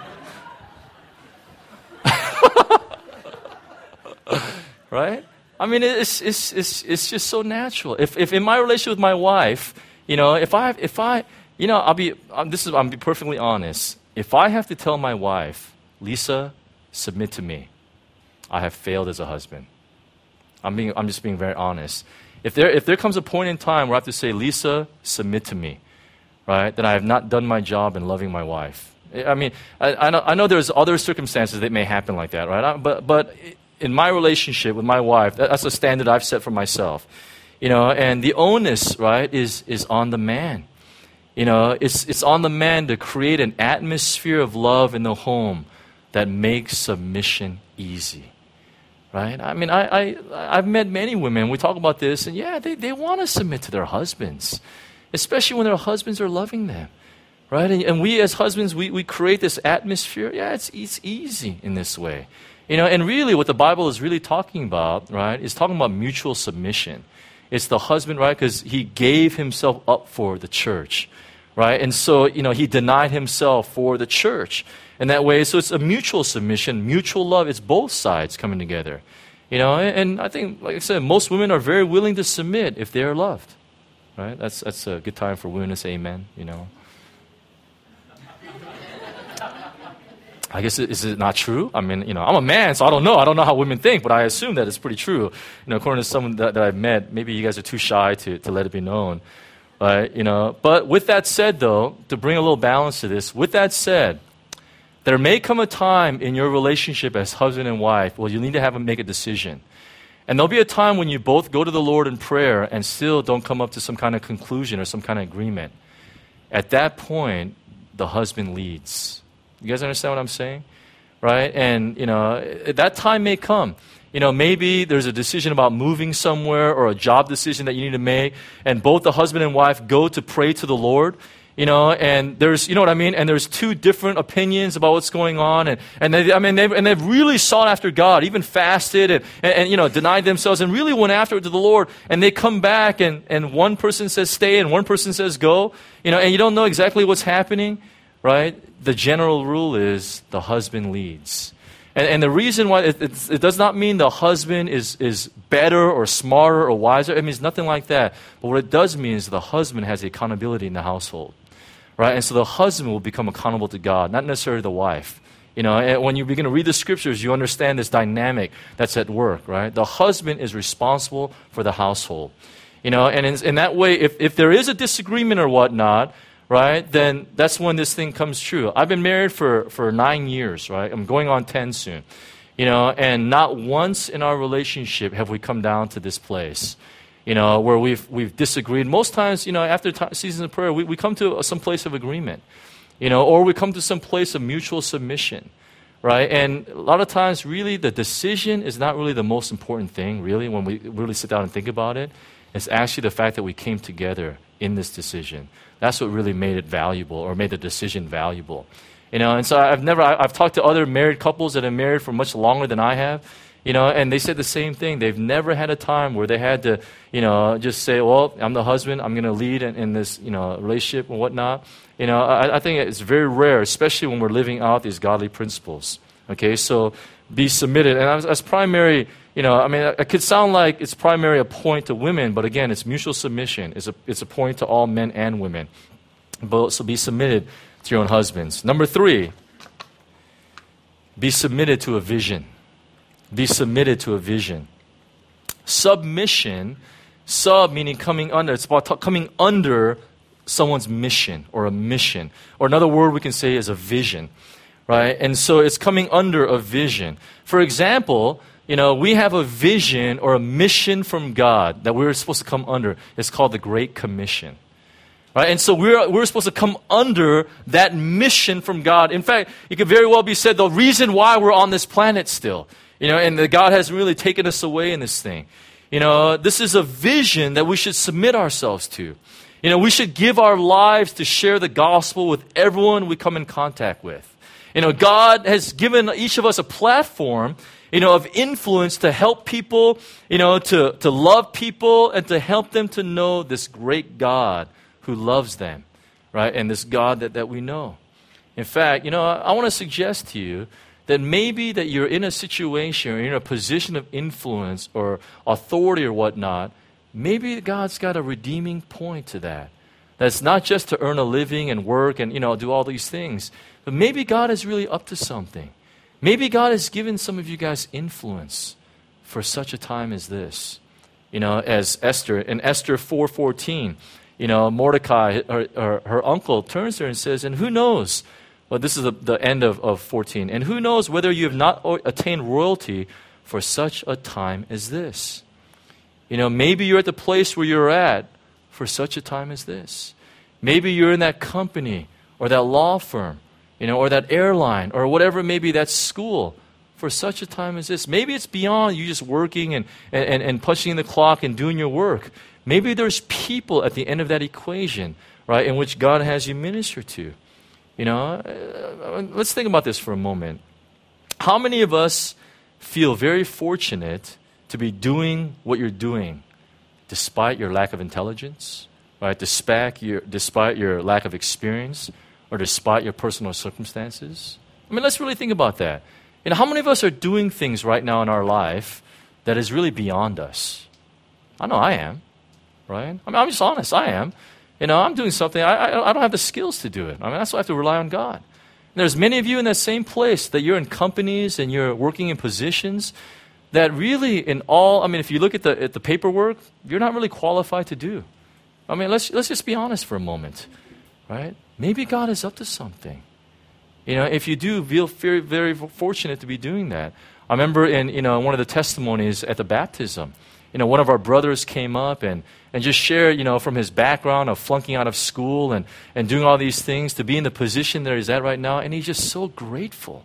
Right? I mean, it's just so natural. If in my relationship with my wife, I'll be perfectly honest. If I have to tell my wife, Lisa, submit to me, I have failed as a husband. I'm just being very honest. If there comes a point in time where I have to say, Lisa, submit to me, right? Then I have not done my job in loving my wife. I mean, I know there's other circumstances that may happen like that, right? But in my relationship with my wife, that's a standard I've set for myself. And the onus, right, is on the man. It's on the man to create an atmosphere of love in the home that makes submission easy. Right? I mean, I've met many women, we talk about this, and yeah, they want to submit to their husbands, especially when their husbands are loving them. Right? And we as husbands, we create this atmosphere. Yeah, it's easy in this way. And really what the Bible is really talking about, right, is talking about mutual submission. It's the husband, right, because he gave himself up for the church. Right? And so, he denied himself for the church. In that way, so it's a mutual submission, mutual love. It's both sides coming together. And I think, like I said, most women are very willing to submit if they are loved. Right? That's a good time for women to say amen, I guess, is it not true? I mean, I'm a man, so I don't know. I don't know how women think, but I assume that it's pretty true. According to someone that I've met, maybe you guys are too shy to let it be known. Right? But with that said, though, to bring a little balance to this, with that said, there may come a time in your relationship as husband and wife where you need to make a decision. And there'll be a time when you both go to the Lord in prayer and still don't come up to some kind of conclusion or some kind of agreement. At that point, the husband leads. You guys understand what I'm saying? Right? And, that time may come. Maybe there's a decision about moving somewhere or a job decision that you need to make, and both the husband and wife go to pray to the Lord. And there's, what I mean? And there's two different opinions about what's going on. And they've really sought after God, even fasted and denied themselves and really went after it to the Lord. And they come back and one person says stay and one person says go, and you don't know exactly what's happening, right? The general rule is the husband leads. And the reason why it does not mean the husband is better or smarter or wiser. It means nothing like that. But what it does mean is the husband has accountability in the household. Right? And so the husband will become accountable to God, not necessarily the wife. And when you begin to read the scriptures, you understand this dynamic that's at work, right? The husband is responsible for the household. And in that way, if there is a disagreement or whatnot, right, then that's when this thing comes true. I've been married for 9 years, right? I'm going on 10 soon. And not once in our relationship have we come down to this place. where we've disagreed. Most times, after seasons of prayer, we come to some place of agreement, or we come to some place of mutual submission, right? And a lot of times, really, the decision is not really the most important thing, really, when we really sit down and think about it. It's actually the fact that we came together in this decision. That's what really made it valuable, or made the decision valuable. And so I've talked to other married couples that have married for much longer than I have, and they said the same thing. They've never had a time where they had to, just say, well, I'm the husband, I'm going to lead in this, relationship and whatnot. I think it's very rare, especially when we're living out these godly principles. Okay, so be submitted. And as primary, it could sound like it's primary a point to women, but again, it's mutual submission. It's a point to all men and women. So be submitted to your own husbands. Number 3, be submitted to a vision. Be submitted to a vision. Submission, meaning coming under. It's about coming under someone's mission or a mission. Or another word we can say is a vision, right? And so it's coming under a vision. For example, we have a vision or a mission from God that we're supposed to come under. It's called the Great Commission. Right? And so we're supposed to come under that mission from God. In fact, it could very well be said the reason why we're on this planet still. And that God hasn't really taken us away in this thing. This is a vision that we should submit ourselves to. We should give our lives to share the gospel with everyone we come in contact with. God has given each of us a platform, of influence to help people, to love people and to help them to know this great God who loves them, right? And this God that we know. In fact, I want to suggest to you that maybe that you're in a situation or in a position of influence or authority or whatnot, maybe God's got a redeeming point to that. That's not just to earn a living and work and, do all these things, but maybe God is really up to something. Maybe God has given some of you guys influence for such a time as this. As Esther, in Esther 4:14, Mordecai, her uncle, turns to her and says, and who knows? Well, this is the end of 14. And who knows whether you have not attained royalty for such a time as this? Maybe you're at the place where you're at for such a time as this. Maybe you're in that company or that law firm, or that airline or whatever it may be, that school for such a time as this. Maybe it's beyond you just working and punching the clock and doing your work. Maybe there's people at the end of that equation, right, in which God has you minister to. Let's think about this for a moment. How many of us feel very fortunate to be doing what you're doing despite your lack of intelligence, right? Despite your lack of experience, or despite your personal circumstances? Let's really think about that. How many of us are doing things right now in our life that is really beyond us? I know I am. Right? I'm just honest. I am. I'm doing something. I don't have the skills to do it. That's why I have to rely on God. And there's many of you in that same place that you're in companies and you're working in positions that really if you look at the paperwork, you're not really qualified to do. Let's just be honest for a moment, right? Maybe God is up to something. If you do feel very, very fortunate to be doing that. I remember in one of the testimonies at the baptism, one of our brothers came up and just shared, from his background of flunking out of school and doing all these things to be in the position that he's at right now, and he's just so grateful.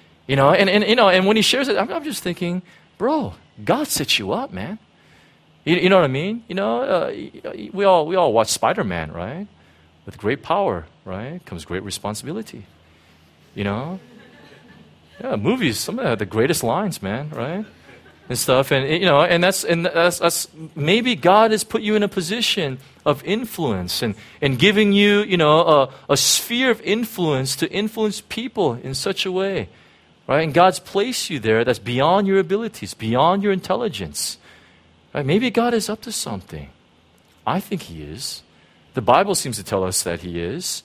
And when he shares it, I'm just thinking, bro, God set you up, man. You know what I mean? We all watch Spider-Man, right? With great power, right, comes great responsibility. Yeah, movies, some of the greatest lines, man, right? And stuff, and that's maybe God has put you in a position of influence and giving you, a sphere of influence to influence people in such a way, right? And God's placed you there that's beyond your abilities, beyond your intelligence, right? Maybe God is up to something. I think He is. The Bible seems to tell us that He is.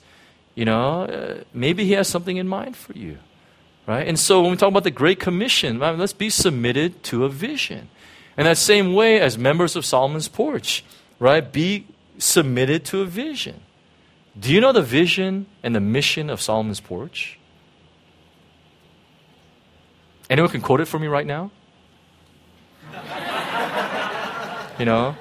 Maybe He has something in mind for you. Right? And so when we talk about the Great Commission, let's be submitted to a vision. And that same way as members of Solomon's Porch, right? Be submitted to a vision. Do you know the vision and the mission of Solomon's Porch? Anyone can quote it for me right now? you know?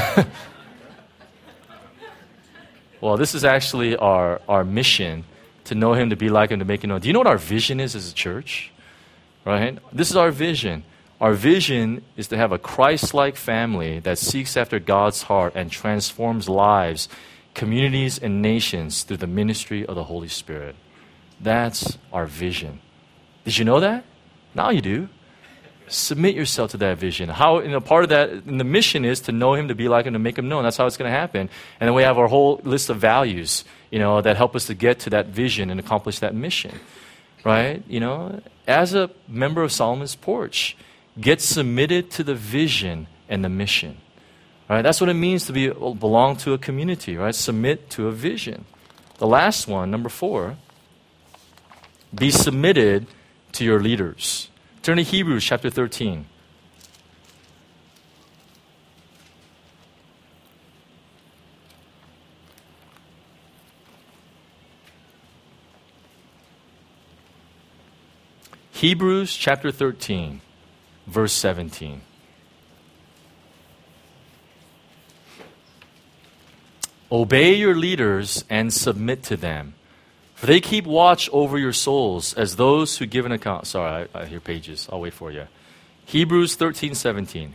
Well, this is actually our mission, to know him, to be like him, to make him known. Do you know what our vision is as a church? Right? This is our vision. Our vision is to have a Christ-like family that seeks after God's heart and transforms lives, communities, and nations through the ministry of the Holy Spirit. That's our vision. Did you know that? Now you do. Submit yourself to that vision. How, part of that, and the mission is to know him, to be like him, to make him known. That's how it's going to happen. And then we have our whole list of values, that help us to get to that vision and accomplish that mission. Right? As a member of Solomon's Porch, get submitted to the vision and the mission. Right? That's what it means to belong to a community, right? Submit to a vision. The last one, number 4, be submitted to your leaders. Turn to Hebrews chapter 13. Hebrews chapter 13, verse 17. Obey your leaders and submit to them, for they keep watch over your souls as those who give an account. Sorry, I hear pages. I'll wait for you. Hebrews 13:17.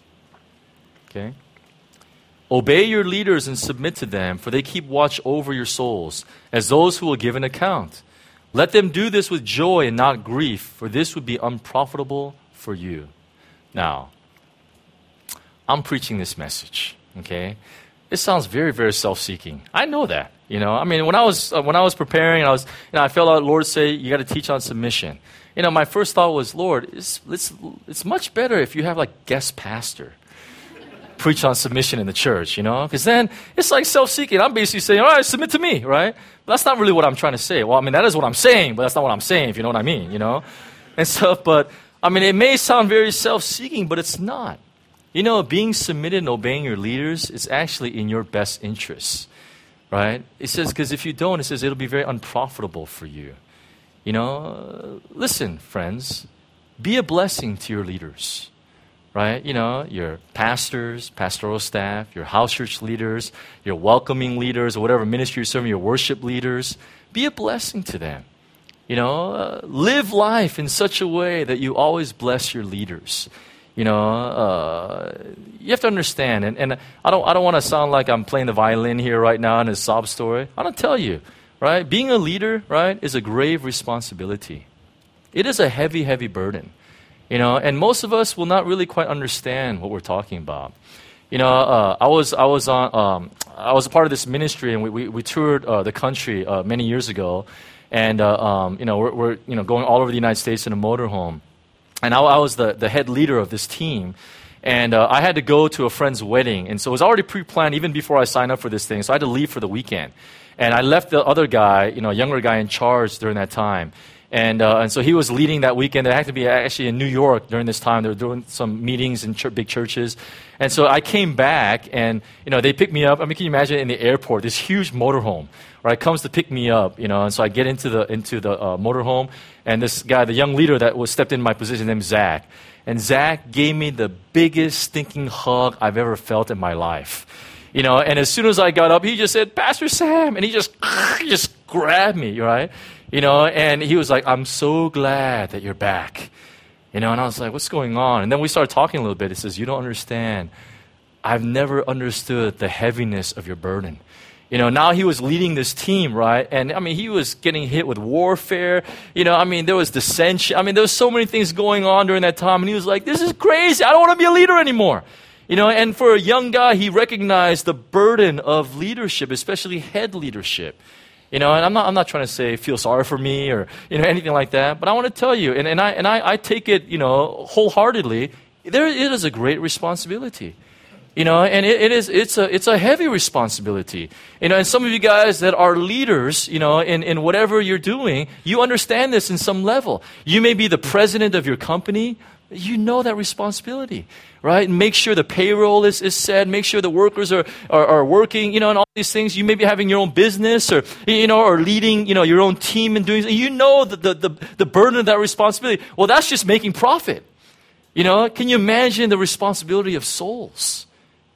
Okay? Obey your leaders and submit to them, for they keep watch over your souls as those who will give an account. Let them do this with joy and not grief, for this would be unprofitable for you. Now, I'm preaching this message, okay? It sounds very, very self-seeking. I know that, when I was preparing, I felt like the Lord say, you got to teach on submission. My first thought was, Lord, it's much better if you have like guest pastor preach on submission in the church, because then it's like self-seeking. I'm basically saying, all right, submit to me, right? But that's not really what I'm trying to say. Well, that is what I'm saying, but that's not what I'm saying, if you know what I mean, and stuff. But it may sound very self-seeking, but it's not. Being submitted and obeying your leaders is actually in your best interests, right? It says, because if you don't, it says it'll be very unprofitable for you. Listen, friends, be a blessing to your leaders, right? Your pastors, pastoral staff, your house church leaders, your welcoming leaders, or whatever ministry you're serving, your worship leaders. Be a blessing to them. Live life in such a way that you always bless your leaders. You have to understand, and I don't want to sound like I'm playing the violin here right now in a sob story. I don't tell you, right? Being a leader, right, is a grave responsibility. It is a heavy, heavy burden, and most of us will not really quite understand what we're talking about. I was a part of this ministry, and we toured the country many years ago, and we're going all over the United States in a motorhome. And I was the head leader of this team. And I had to go to a friend's wedding. And so it was already pre-planned even before I signed up for this thing. So I had to leave for the weekend. And I left the other guy, a younger guy in charge during that time. And so he was leading that weekend. They had to be actually in New York during this time. They were doing some meetings in big churches. And so I came back, and, they picked me up. Can you imagine in the airport, this huge motorhome, right, comes to pick me up, and so I get into the motorhome, and this guy, the young leader that was stepped in my position, named Zach. And Zach gave me the biggest stinking hug I've ever felt in my life. And as soon as I got up, he just said, Pastor Sam, and he just grabbed me, right? And he was like, I'm so glad that you're back. And I was like, what's going on? And then we started talking a little bit. He says, you don't understand. I've never understood the heaviness of your burden. Now he was leading this team, right? And he was getting hit with warfare. There was dissension. There was so many things going on during that time. And he was like, this is crazy. I don't want to be a leader anymore. And for a young guy, he recognized the burden of leadership, especially head leadership. And I'm not trying to say feel sorry for me or anything like that, but I want to tell you, and I take it wholeheartedly. It is a great responsibility, and it's a heavy responsibility, And some of you guys that are leaders, in whatever you're doing, you understand this in some level. You may be the president of your company. You know that responsibility, right? And make sure the payroll is set. Make sure the workers are working, and all these things. You may be having your own business or leading, your own team and doing, the burden of that responsibility. Well, that's just making profit. Can you imagine the responsibility of souls?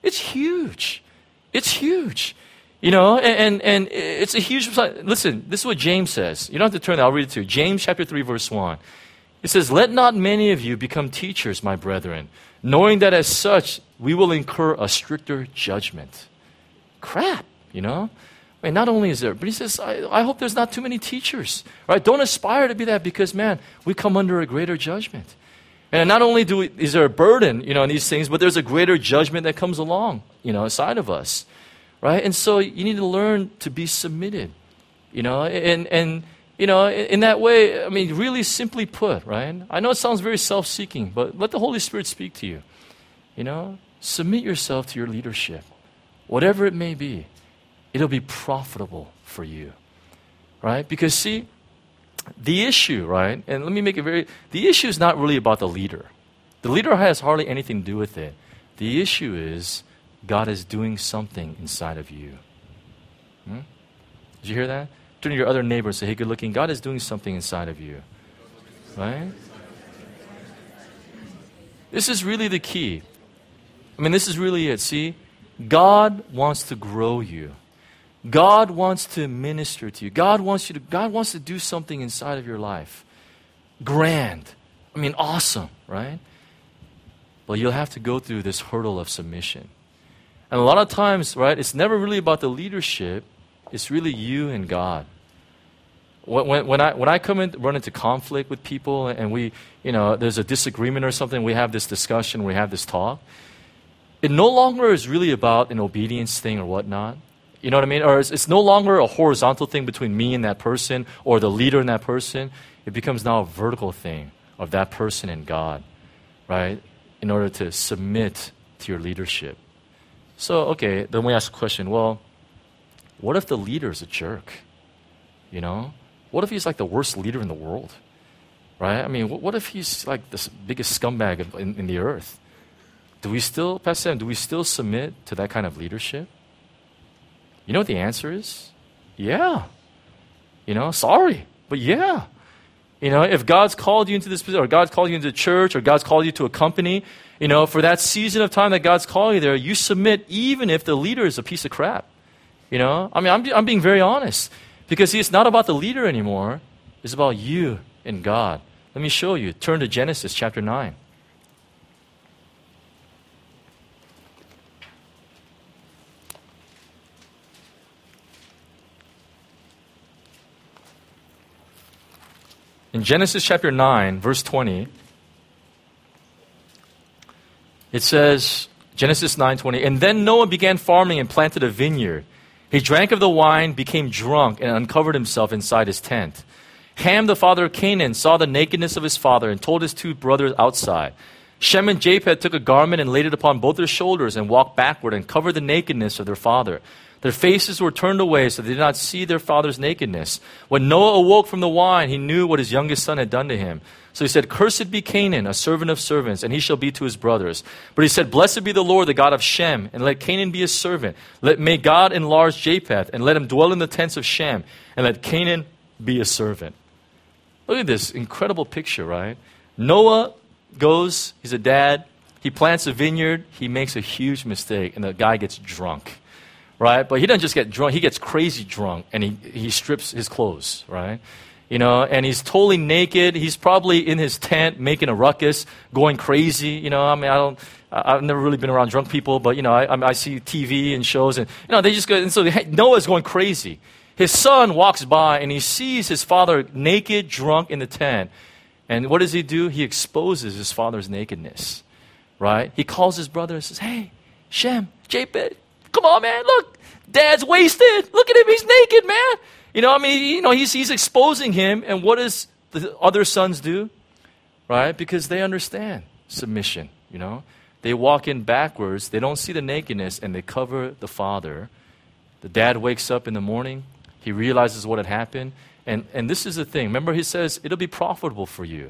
It's huge. It's huge. You know, and it's a huge, listen, this is what James says. You don't have to turn there, I'll read it to you. James chapter 3, verse 1. It says, let not many of you become teachers, my brethren, knowing that as such, we will incur a stricter judgment. Crap, you know? I mean, not only is there, but he says, I hope there's not too many teachers, right? Don't aspire to be that because, man, we come under a greater judgment. And not only is there a burden, you know, in these things, but there's a greater judgment that comes along, you know, aside of us, right? And so you need to learn to be submitted, you know, and you know, in that way, I mean, really simply put, right? I know it sounds very self-seeking, but let the Holy Spirit speak to you. You know, submit yourself to your leadership, whatever it may be. It'll be profitable for you, right? Because see, the issue, right? And let me make it the issue is not really about the leader. The leader has hardly anything to do with it. The issue is God is doing something inside of you. Did you hear that? Turn to your other neighbor and say, hey, good looking, God is doing something inside of you. Right? This is really the key. I mean, this is really it. See, God wants to grow you. God wants to minister to you. God wants to do something inside of your life. Grand. I mean, awesome, right? But you'll have to go through this hurdle of submission. And a lot of times, right, it's never really about the leadership. It's really you and God. When I run into conflict with people and we, you know, there's a disagreement or something, we have this discussion, we have this talk, it no longer is really about an obedience thing or whatnot. You know what I mean? Or it's no longer a horizontal thing between me and that person or the leader and that person. It becomes now a vertical thing of that person and God, right? In order to submit to your leadership. So, okay, then we ask the question, well, what if the leader is a jerk? You know? What if he's like the worst leader in the world? Right? I mean, what if he's like the biggest scumbag in the earth? Pastor Sam, do we still submit to that kind of leadership? You know what the answer is? Yeah. You know, sorry, but yeah. You know, if God's called you into this position, or God's called you into the church, or God's called you to a company, you know, for that season of time that God's called you there, you submit even if the leader is a piece of crap. You know, I mean, I'm being very honest. Because see, it's not about the leader anymore. It's about you and God. Let me show you. Turn to Genesis chapter 9. In Genesis chapter 9, verse 20, it says, Genesis 9:20, and then Noah began farming and planted a vineyard. He drank of the wine, became drunk, and uncovered himself inside his tent. Ham, the father of Canaan, saw the nakedness of his father and told his two brothers outside. Shem and Japheth took a garment and laid it upon both their shoulders and walked backward and covered the nakedness of their father. Their faces were turned away so they did not see their father's nakedness. When Noah awoke from the wine, he knew what his youngest son had done to him. So he said, cursed be Canaan, a servant of servants, and he shall be to his brothers. But he said, blessed be the Lord, the God of Shem, and let Canaan be his servant. May God enlarge Japheth, and let him dwell in the tents of Shem, and let Canaan be a servant. Look at this incredible picture, right? Noah goes, he's a dad, he plants a vineyard, he makes a huge mistake, and the guy gets drunk. Right? But he doesn't just get drunk, he gets crazy drunk and he strips his clothes, right? You know, and he's totally naked. He's probably in his tent making a ruckus, going crazy. You know, I mean, I've never really been around drunk people, but, you know, I see TV and shows and, you know, they just go, and so Noah's going crazy. His son walks by and he sees his father naked, drunk in the tent. And what does he do? He exposes his father's nakedness, right? He calls his brother and says, hey, Shem, Japheth, come on, man, look, dad's wasted. Look at him, he's naked, man. You know, I mean, you know, he's exposing him. And what does the other sons do? Right? Because they understand submission, you know. They walk in backwards, they don't see the nakedness, and they cover the father. The dad wakes up in the morning, he realizes what had happened. And this is the thing. Remember, he says, it'll be profitable for you.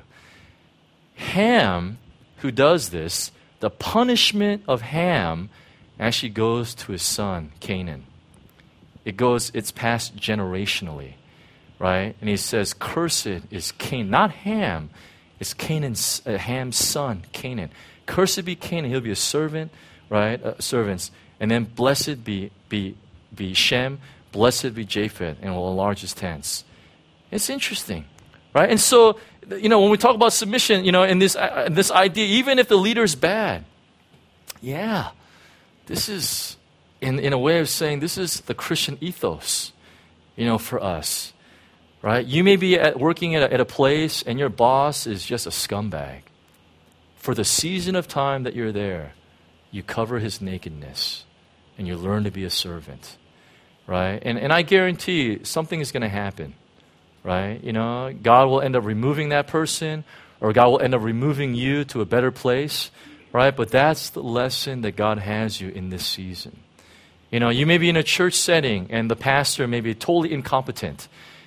Ham, who does this, the punishment of Ham actually goes to his son, Canaan. It's passed generationally, right? And he says, cursed is Canaan, not Ham. It's Ham's son, Canaan. Cursed be Canaan, he'll be a servant, right? Servants. And then blessed be Shem, blessed be Japheth, and will enlarge his tents. It's interesting, right? And so, when we talk about submission, in this idea, even if the leader is bad, yeah, this is, in a way of saying, this is the Christian ethos, for us, right? You may be working at a place and your boss is just a scumbag. For the season of time that you're there, you cover his nakedness and you learn to be a servant, right? And I guarantee you, something is going to happen, right? God will end up removing that person, or God will end up removing you to a better place, right? But that's the lesson that God has you in this season. You may be in a church setting and the pastor may be totally incompetent,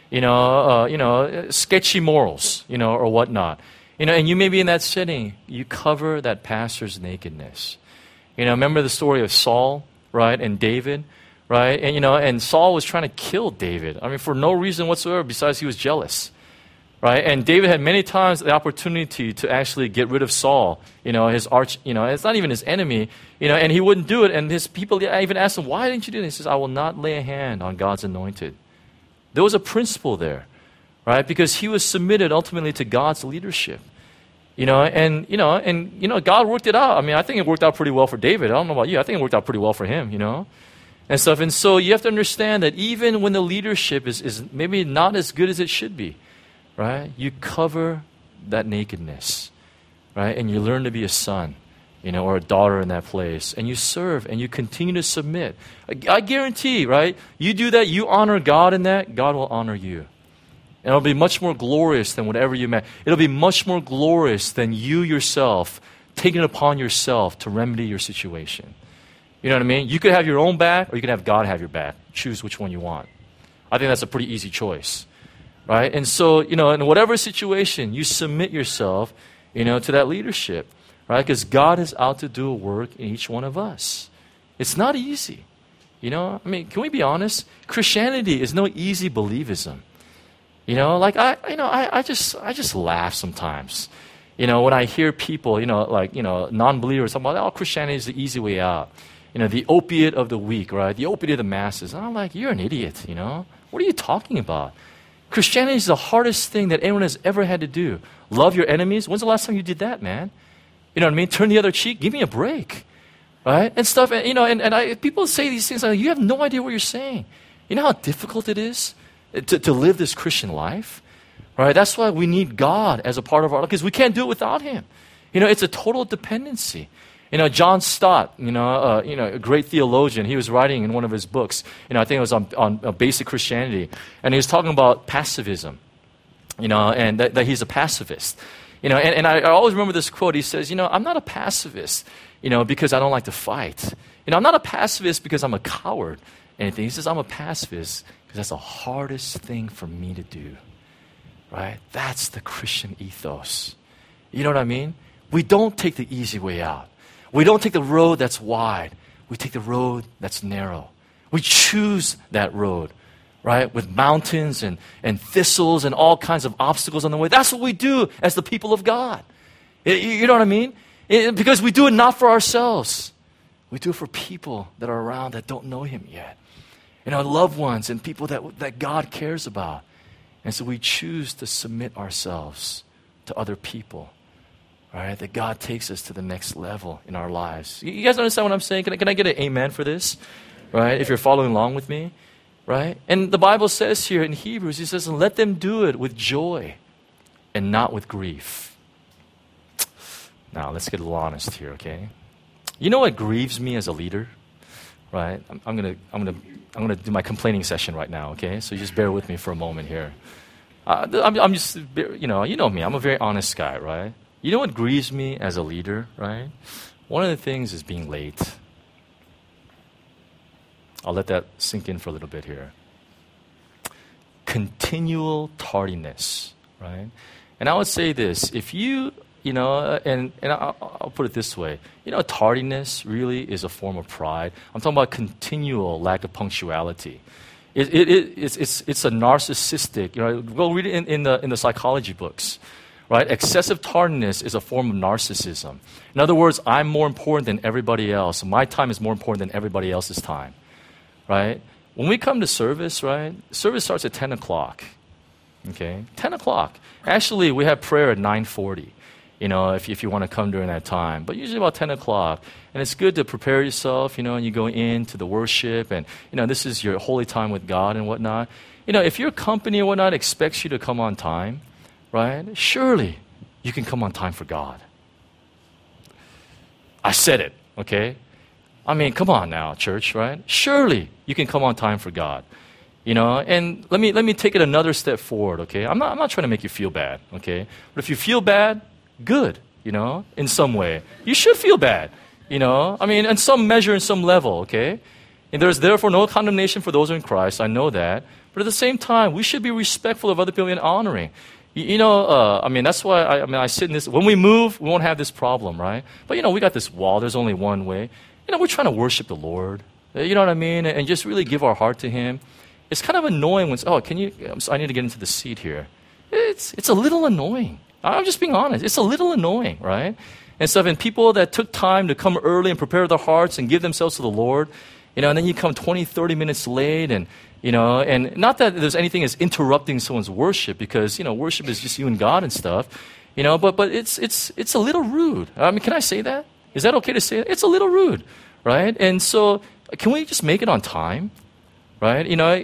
sketchy morals, or whatnot. And you may be in that setting, you cover that pastor's nakedness. Remember the story of Saul, right, and David, right? And Saul was trying to kill David. For no reason whatsoever besides he was jealous, right? And David had many times the opportunity to actually get rid of Saul, his arch, it's not even his enemy, and he wouldn't do it. And his people even asked him, why didn't you do this? He says, I will not lay a hand on God's anointed. There was a principle there, right? Because he was submitted ultimately to God's leadership. And God worked it out. I think it worked out pretty well for David. I don't know about you. I think it worked out pretty well for him, and stuff. And so you have to understand that even when the leadership is maybe not as good as it should be, right? You cover that nakedness, right? And you learn to be a son, or a daughter in that place. And you serve and you continue to submit. I guarantee, right? You do that, you honor God in that, God will honor you. And it'll be much more glorious than whatever you meant. It'll be much more glorious than you yourself taking it upon yourself to remedy your situation. You know what I mean? You could have your own back, or you could have God have your back. Choose which one you want. I think that's a pretty easy choice, right? And so, in whatever situation, you submit yourself, to that leadership, right? Because God is out to do a work in each one of us. It's not easy. Can we be honest? Christianity is no easy believism. I just laugh sometimes. When I hear people, non-believers talking about, Christianity is the easy way out. The opiate of the weak, right? The opiate of the masses. And I'm like, you're an idiot, What are you talking about? Christianity is the hardest thing that anyone has ever had to do. Love your enemies. When's the last time you did that, man? You know what I mean? Turn the other cheek. Give me a break, right? And stuff. And people say these things. Like, you have no idea what you're saying. You know how difficult it is to live this Christian life, right? That's why we need God as a part of our life, because we can't do it without Him. It's a total dependency. John Stott, a great theologian, he was writing in one of his books, I think it was on basic Christianity, and he was talking about pacifism, and that he's a pacifist. And I always remember this quote. He says, I'm not a pacifist, because I don't like to fight. I'm not a pacifist because I'm a coward, anything. He says, I'm a pacifist because that's the hardest thing for me to do, right? That's the Christian ethos. You know what I mean? We don't take the easy way out. We don't take the road that's wide. We take the road that's narrow. We choose that road, right? With mountains and thistles and all kinds of obstacles on the way. That's what we do as the people of God. You know what I mean? Because we do it not for ourselves. We do it for people that are around that don't know Him yet. Loved ones and people that God cares about. And so we choose to submit ourselves to other people. Right, that God takes us to the next level in our lives. You guys understand what I'm saying? Can I get an amen for this? Right, if you're following along with me. Right? And the Bible says here in Hebrews, He says, let them do it with joy and not with grief. Now, let's get a little honest here, okay? You know what grieves me as a leader? Right? I'm gonna do my complaining session right now, okay? So just bear with me for a moment here. I'm just, you know me. I'm a very honest guy, right? You know what grieves me as a leader, right? One of the things is being late. I'll let that sink in for a little bit here. Continual tardiness, right? And I would say this, if you and I'll put it this way, tardiness really is a form of pride. I'm talking about continual lack of punctuality. It's a narcissistic, go read it in the psychology books. right? Excessive tardiness is a form of narcissism. In other words, I'm more important than everybody else. My time is more important than everybody else's time, right? When we come to service, right, service starts at 10 o'clock, okay? 10 o'clock. Actually, we have prayer at 9:40, if you want to come during that time. But usually about 10 o'clock. And it's good to prepare yourself, and you go into the worship, and, this is your holy time with God and whatnot. If your company or whatnot expects you to come on time, right, surely you can come on time for God. I said it, okay? I mean, come on now, church, right? Surely you can come on time for God. And let me take it another step forward, okay? I'm not trying to make you feel bad, okay? But if you feel bad, good, in some way. You should feel bad, I mean, in some measure, in some level, okay? And there's therefore no condemnation for those who are in Christ. I know that. But at the same time, we should be respectful of other people and honoring. That's why I sit in this. When we move, we won't have this problem, right? But, we got this wall. There's only one way. We're trying to worship the Lord. You know what I mean? And just really give our heart to Him. It's kind of annoying when, I need to get into the seat here. It's a little annoying. I'm just being honest. It's a little annoying, right? And stuff. And people that took time to come early and prepare their hearts and give themselves to the Lord, and then you come 20, 30 minutes late and not that there's anything as interrupting someone's worship because, worship is just you and God and stuff, but it's a little rude. I mean, can I say that? Is that okay to say that? It's a little rude, right? And so can we just make it on time? Right?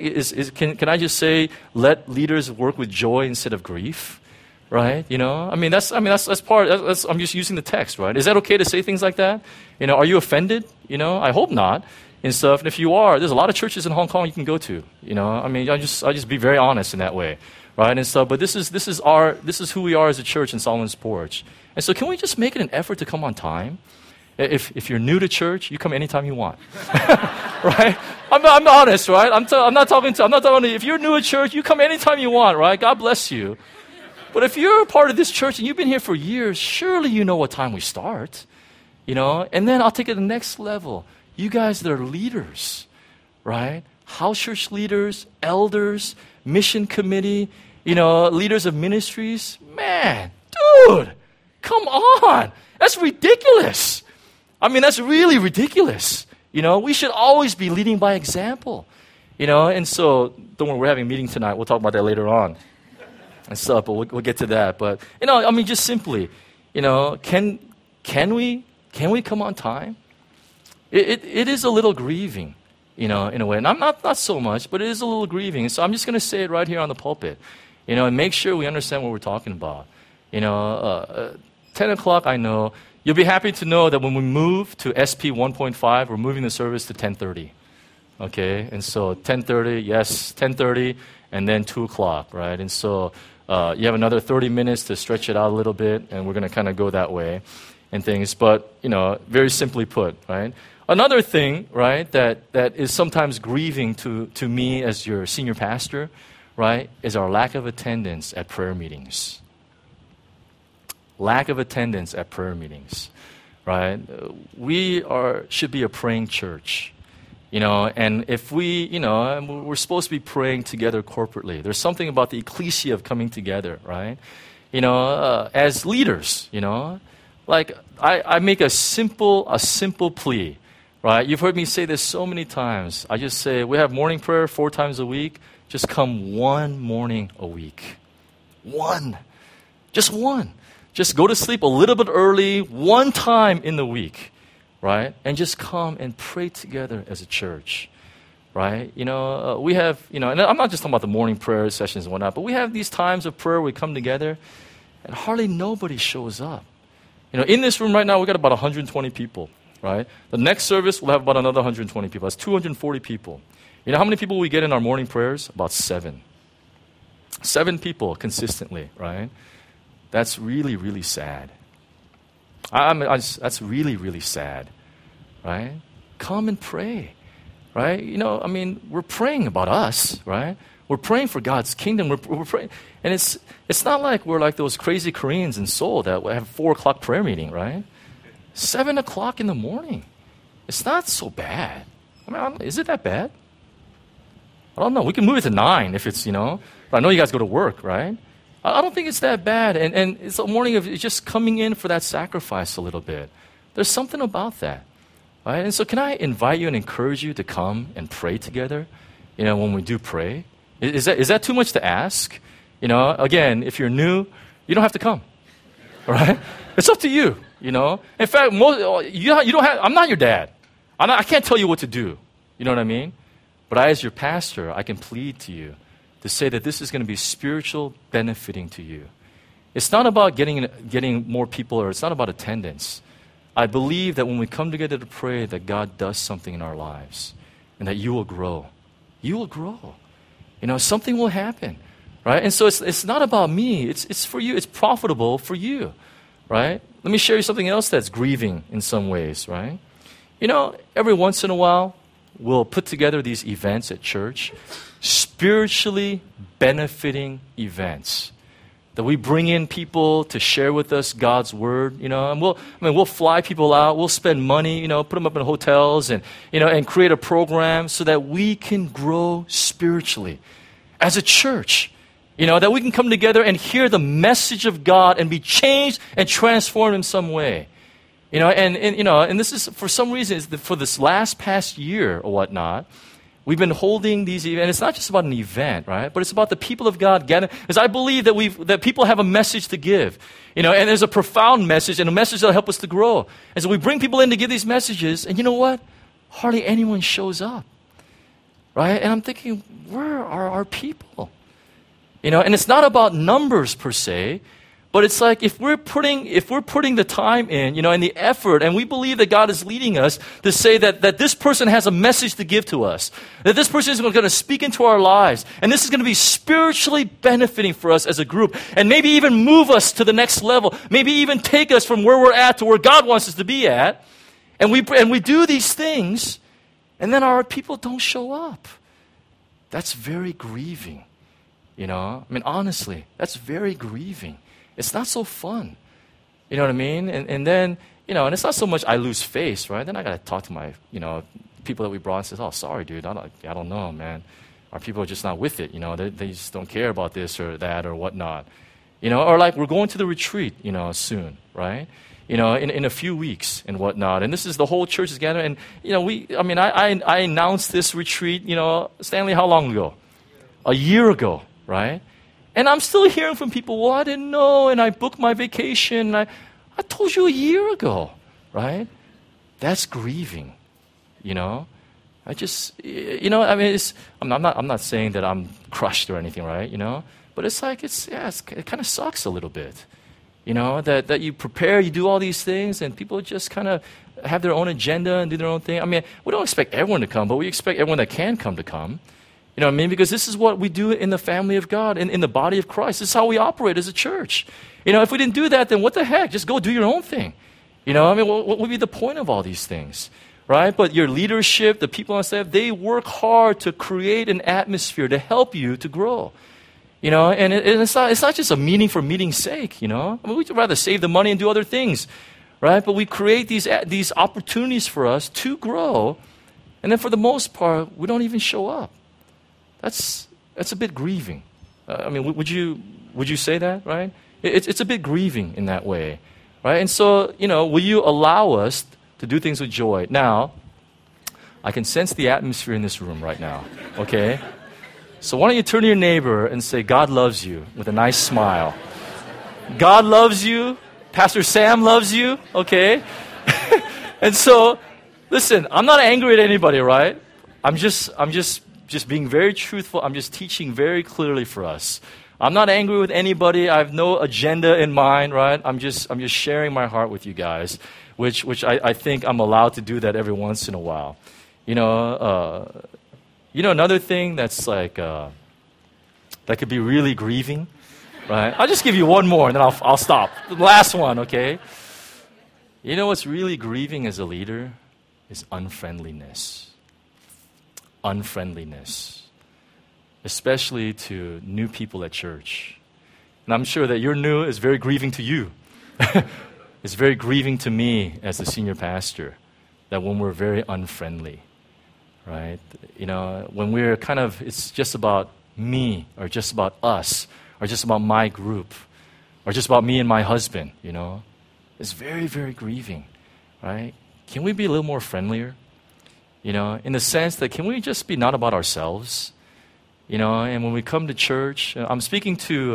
Can I just say, let leaders work with joy instead of grief? Right? That's part, I'm just using the text, right? Is that okay to say things like that? Are you offended? I hope not and stuff. And if you are, there's a lot of churches in Hong Kong you can go to, I just be very honest in that way, right? And stuff. But this is who we are as a church in Solomon's Porch. And so can we just make it an effort to come on time? If you're new to church, you come anytime you want, right? I'm honest, right? I'm not talking to, if you're new to church, you come anytime you want, right? God bless you. But if you're a part of this church and you've been here for years, surely you know what time we start, And then I'll take it to the next level. You guys that are leaders, right? House church leaders, elders, mission committee, leaders of ministries. Man, dude, come on. That's ridiculous. That's really ridiculous. We should always be leading by example. And so, don't worry, we're having a meeting tonight. We'll talk about that later on. And stuff, but we'll get to that. But, just simply, can we come on time? It is a little grieving, in a way. And I'm not so much, but it is a little grieving. So I'm just going to say it right here on the pulpit, and make sure we understand what we're talking about. 10 o'clock, I know. You'll be happy to know that when we move to SP 1.5, we're moving the service to 10:30. Okay? And so 10:30, yes, 10:30, and then 2 o'clock, right? And so you have another 30 minutes to stretch it out a little bit, and we're going to kind of go that way and things. But, very simply put, right? Another thing, right, that is sometimes grieving to me as your senior pastor, right, is our lack of attendance at prayer meetings. Lack of attendance at prayer meetings, right? We should be a praying church, and if we're supposed to be praying together corporately. There's something about the ecclesia of coming together, right? As leaders, like I make a simple plea, right? You've heard me say this so many times. I just say, we have morning prayer 4 times a week. Just come one morning a week. One. Just one. Just go to sleep a little bit early, one time in the week, right? And just come and pray together as a church, right? We have, and I'm not just talking about the morning prayer sessions and whatnot, but we have these times of prayer we come together and hardly nobody shows up. In this room right now, we got about 120 people, right? The next service, we'll have about another 120 people. That's 240 people. You know how many people we get in our morning prayers? About 7. 7 people consistently, right? That's really, really sad. That's really, really sad, right? Come and pray, right? We're praying about us, right? We're praying for God's kingdom. We're praying. And it's not like we're like those crazy Koreans in Seoul that have 4 o'clock prayer meeting, right? 7 o'clock in the morning. It's not so bad. Is it that bad? I don't know. We can move it to 9 if it's, but I know you guys go to work, right? I don't think it's that bad. And it's a morning of just coming in for that sacrifice a little bit. There's something about that. Right? And so can I invite you and encourage you to come and pray together, when we do pray? Is that too much to ask? Again, if you're new, you don't have to come. All right? It's up to you, In fact, you don't have, I'm not your dad. I can't tell you what to do. You know what I mean? But as your pastor, I can plead to you to say that this is going to be spiritual benefiting to you. It's not about getting more people, or it's not about attendance. I believe that when we come together to pray, that God does something in our lives and that you will grow. You will grow. Something will happen, right? And so it's not about me. It's for you. It's profitable for you, right? Let me share you something else that's grieving in some ways, right? Every once in a while, we'll put together these events at church, spiritually benefiting events. That we bring in people to share with us God's word, and we'll fly people out, we'll spend money, put them up in hotels and create a program so that we can grow spiritually as a church, that we can come together and hear the message of God and be changed and transformed in some way. And this is, for some reason, for this past year or whatnot, we've been holding these events. It's not just about an event, right? But it's about the people of God gathering. Because I believe that people have a message to give. And there's a profound message and a message that'll help us to grow. And so we bring people in to give these messages. And you know what? Hardly anyone shows up. Right? And I'm thinking, where are our people? And it's not about numbers per se. But it's like if we're putting the time in, and the effort, and we believe that God is leading us to say that this person has a message to give to us, that this person is going to speak into our lives, and this is going to be spiritually benefiting for us as a group, and maybe even move us to the next level, maybe even take us from where we're at to where God wants us to be at, and we do these things, and then our people don't show up. That's very grieving, honestly, that's very grieving. It's not so fun. You know what I mean? And then, and it's not so much I lose face, right? Then I got to talk to my, people that we brought and says, oh, sorry, dude. I don't know, man. Our people are just not with it. They just don't care about this or that or whatnot. Or like we're going to the retreat, soon, right? In a few weeks and whatnot. And this is the whole church is gathering. And, I announced this retreat, Stanley, how long ago? A year ago, right? And I'm still hearing from people, well, I didn't know, and I booked my vacation. I told you a year ago, right? That's grieving, I just, I'm not saying that I'm crushed or anything, right? But it's like, it kind of sucks a little bit, that you prepare, you do all these things, and people just kind of have their own agenda and do their own thing. We don't expect everyone to come, but we expect everyone that can come to come. Because this is what we do in the family of God, in the body of Christ. This is how we operate as a church. If we didn't do that, then what the heck? Just go do your own thing. What would be the point of all these things? Right? But your leadership, the people on staff, they work hard to create an atmosphere to help you to grow. And it's not just a meeting for meeting's sake, we'd rather save the money and do other things. Right? But we create these opportunities for us to grow, and then for the most part, we don't even show up. That's a bit grieving. Would you say that, right? It's a bit grieving in that way, right? And so, will you allow us to do things with joy? Now, I can sense the atmosphere in this room right now, okay? So why don't you turn to your neighbor and say, God loves you, with a nice smile. God loves you. Pastor Sam loves you, okay? And so, listen, I'm not angry at anybody, right? I'm just being very truthful. I'm just teaching very clearly for us. I'm not angry with anybody. I have no agenda in mind, right? I'm just sharing my heart with you guys, which I think I'm allowed to do that every once in a while. Another thing that's like that could be really grieving, right? I'll just give you one more and then I'll stop. The last one, okay? What's really grieving as a leader is unfriendliness. Unfriendliness, especially to new people at church. And I'm sure that you're new is very grieving to you. It's very grieving to me as the senior pastor that when we're very unfriendly, right? When we're it's just about me or just about us or just about my group, or just about me and my husband, It's very, very grieving, right? Can we be a little more friendlier? In the sense that can we just be not about ourselves? And when we come to church, I'm speaking to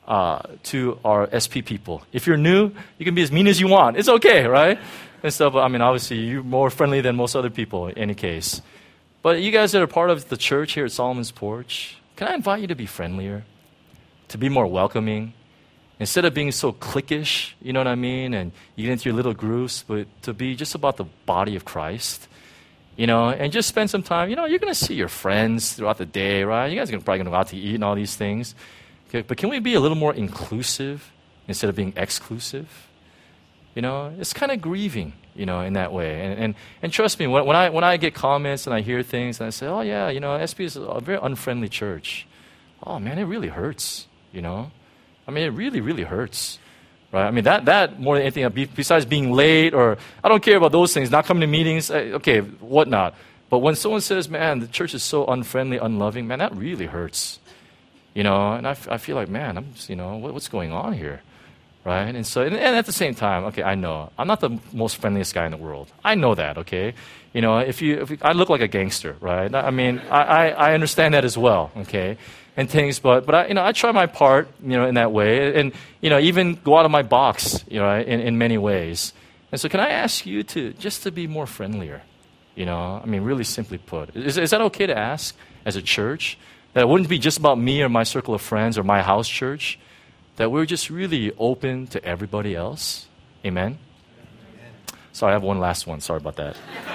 our SP people. If you're new, you can be as mean as you want. It's okay, right? And stuff. I mean, obviously, you're more friendly than most other people in any case. But you guys that are part of the church here at Solomon's Porch, can I invite you to be friendlier? To be more welcoming? Instead of being so cliquish, you know what I mean? And you get into your little groups, but to be just about the body of Christ. And just spend some time. You're going to see your friends throughout the day, right? You guys are probably going to go out to eat and all these things. Okay, but can we be a little more inclusive instead of being exclusive? It's kind of grieving, in that way. And trust me, when I get comments and I hear things and I say, oh yeah, SP is a very unfriendly church. Oh man, it really hurts, I mean, it really, really hurts. Right? I mean, that more than anything, besides being late or I don't care about those things, not coming to meetings, okay, whatnot. But when someone says, man, the church is so unfriendly, unloving, man, that really hurts. And I feel like, man, I'm just, what's going on here? Right? And so, and at the same time, okay, I know, I'm not the most friendliest guy in the world. I know that, okay? If I look like a gangster, right? I mean, I understand that as well, okay? And things, but I try my part, in that way, and even go out of my box, in many ways. And so, can I ask you to be more friendlier? I mean, really simply put, is that okay to ask as a church? That it wouldn't be just about me or my circle of friends or my house church. That we're just really open to everybody else. Amen. Sorry, I have one last one. Sorry about that.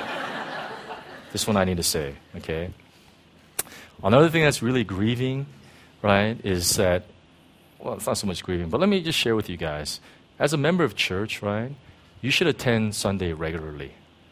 This one I need to say. Okay. Another thing that's really grieving, right, is that, well, it's not so much grieving, but let me just share with you guys. As a member of church, right, you should attend Sunday regularly.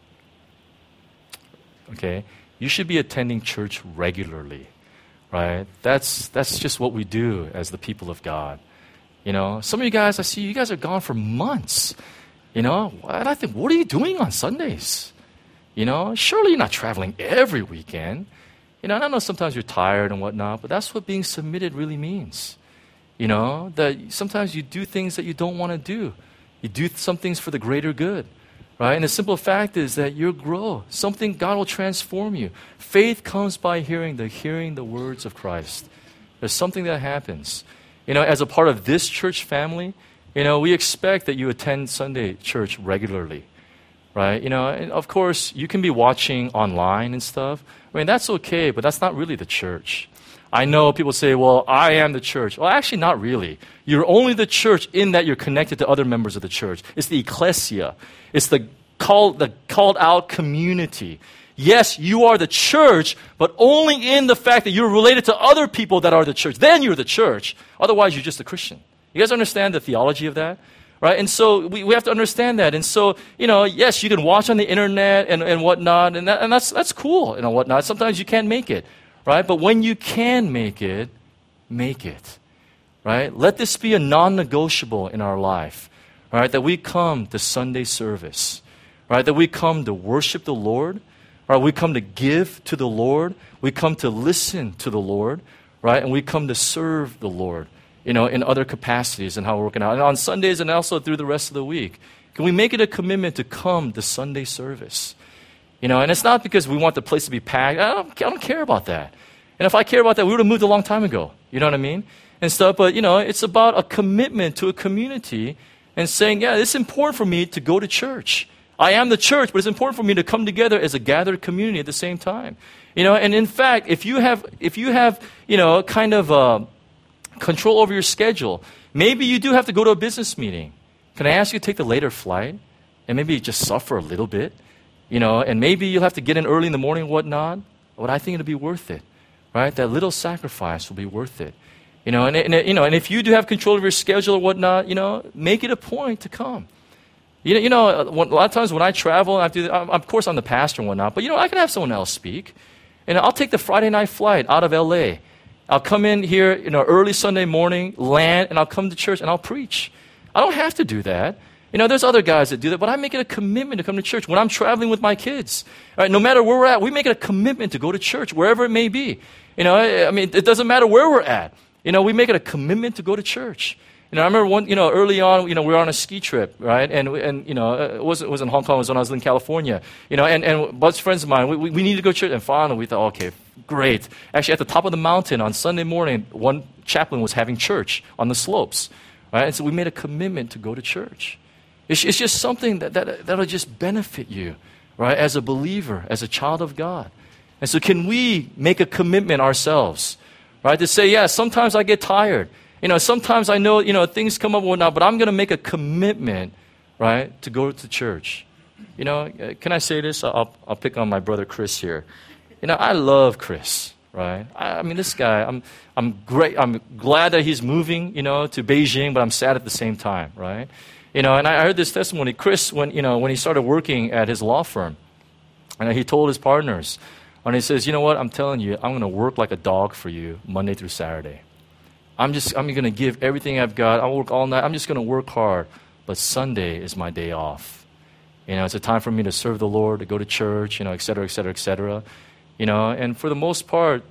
Okay? You should be attending church regularly, right? That's just what we do as the people of God. Some of you guys, I see you guys are gone for months, and I think, what are you doing on Sundays? Surely you're not traveling every weekend. And I know sometimes you're tired and whatnot, but that's what being submitted really means. That sometimes you do things that you don't want to do. You do some things for the greater good, right? And the simple fact is that you'll grow. God will transform you. Faith comes by hearing the words of Christ. There's something that happens. As a part of this church family, we expect that you attend Sunday church regularly. Right? And of course, you can be watching online and stuff. I mean, that's okay, but that's not really the church. I know people say, well, I am the church. Well, actually, not really. You're only the church in that you're connected to other members of the church. It's the ecclesia. It's the called out community. Yes, you are the church, but only in the fact that you're related to other people that are the church. Then you're the church. Otherwise, you're just a Christian. You guys understand the theology of that? Right? And so we have to understand that. And so, yes, you can watch on the internet and whatnot, and that's cool and whatnot. Sometimes you can't make it, right? But when you can make it, right? Let this be a non-negotiable in our life, right? That we come to Sunday service, right? That we come to worship the Lord, right? We come to give to the Lord. We come to listen to the Lord, right? And we come to serve the Lord. In other capacities and how we're working out. And on Sundays and also through the rest of the week. Can we make it a commitment to come to Sunday service? And it's not because we want the place to be packed. I don't care about that. And if I care about that, we would have moved a long time ago. You know what I mean? And stuff. But, it's about a commitment to a community and saying, yeah, it's important for me to go to church. I am the church, but it's important for me to come together as a gathered community at the same time. And in fact, if you have kind of control over your schedule. Maybe you do have to go to a business meeting. Can I ask you to take the later flight and maybe just suffer a little bit? And maybe you'll have to get in early in the morning and whatnot. But I think it'll be worth it, right? That little sacrifice will be worth it. And if you do have control of your schedule or whatnot, make it a point to come. A lot of times when I travel, of course I'm the pastor and whatnot, but I can have someone else speak. And I'll take the Friday night flight out of LA. I'll come in here, early Sunday morning, land, and I'll come to church and I'll preach. I don't have to do that. There's other guys that do that, but I make it a commitment to come to church when I'm traveling with my kids. All right, no matter where we're at, we make it a commitment to go to church, wherever it may be. It doesn't matter where we're at. We make it a commitment to go to church. I remember early on, we were on a ski trip, right? And it wasn't Hong Kong, it was when I was in California. And bunch of friends of mine, we needed to go to church. And finally, we thought, okay, great. Actually, at the top of the mountain on Sunday morning, one chaplain was having church on the slopes, right? And so we made a commitment to go to church. It's just something that'll just benefit you, right? As a believer, as a child of God. And so can we make a commitment ourselves, right? To say, yeah, sometimes I get tired. Sometimes I know, things come up and whatnot, but I'm going to make a commitment, right, to go to church. Can I say this? I'll pick on my brother Chris here. I love Chris, right? I mean, this guy, I'm great. I'm glad that he's moving, to Beijing, but I'm sad at the same time, right? And I heard this testimony. Chris, when he started working at his law firm, and he told his partners, and he says, you know what, I'm telling you, I'm going to work like a dog for you Monday through Saturday. I'm going to give everything I've got. I'll work all night. I'm just going to work hard. But Sunday is my day off. It's a time for me to serve the Lord, to go to church, et cetera, et cetera, et cetera. And for the most part,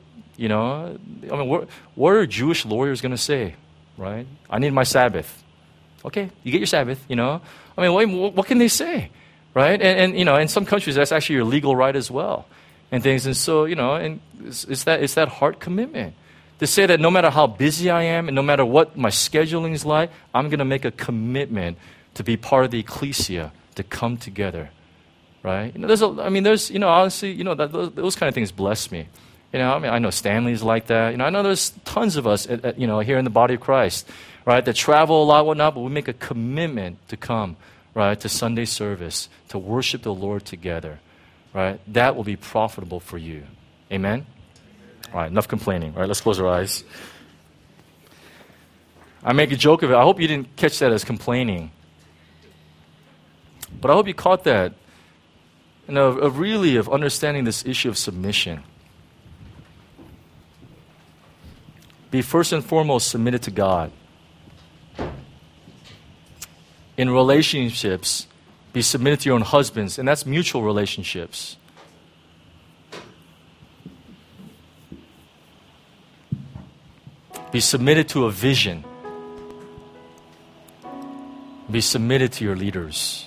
what are Jewish lawyers going to say, right? I need my Sabbath. Okay, you get your Sabbath, what can they say, right? And in some countries, that's actually your legal right as well, and things. And so, and it's that heart commitment. To say that no matter how busy I am and no matter what my scheduling is like, I'm going to make a commitment to be part of the ecclesia, to come together, right? Honestly, those kind of things bless me. I know Stanley's like that. I know there's tons of us, here in the body of Christ, right, that travel a lot, whatnot, but we make a commitment to come, right, to Sunday service, to worship the Lord together, right? That will be profitable for you. Amen? All right, enough complaining. All right, let's close our eyes. I make a joke of it. I hope you didn't catch that as complaining. But I hope you caught that, of understanding this issue of submission. Be first and foremost submitted to God. In relationships, be submitted to your own husbands, and that's mutual relationships. Be submitted to a vision. Be submitted to your leaders.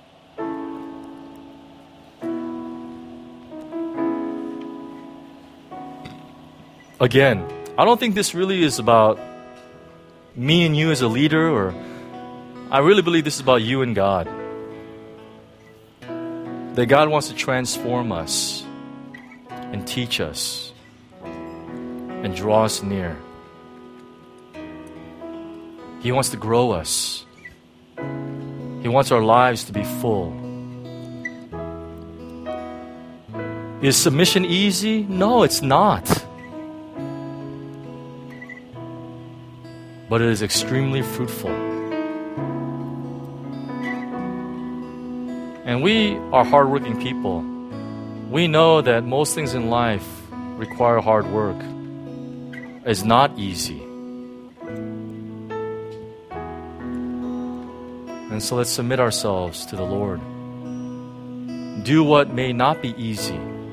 Again, I don't think this really is about me and you as a leader, I really believe this is about you and God. That God wants to transform us and teach us and draw us near. He wants to grow us. He wants our lives to be full. Is submission easy? No, it's not. But it is extremely fruitful. And we are hardworking people. We know that most things in life require hard work. It's not easy. And so let's submit ourselves to the Lord. Do what may not be easy.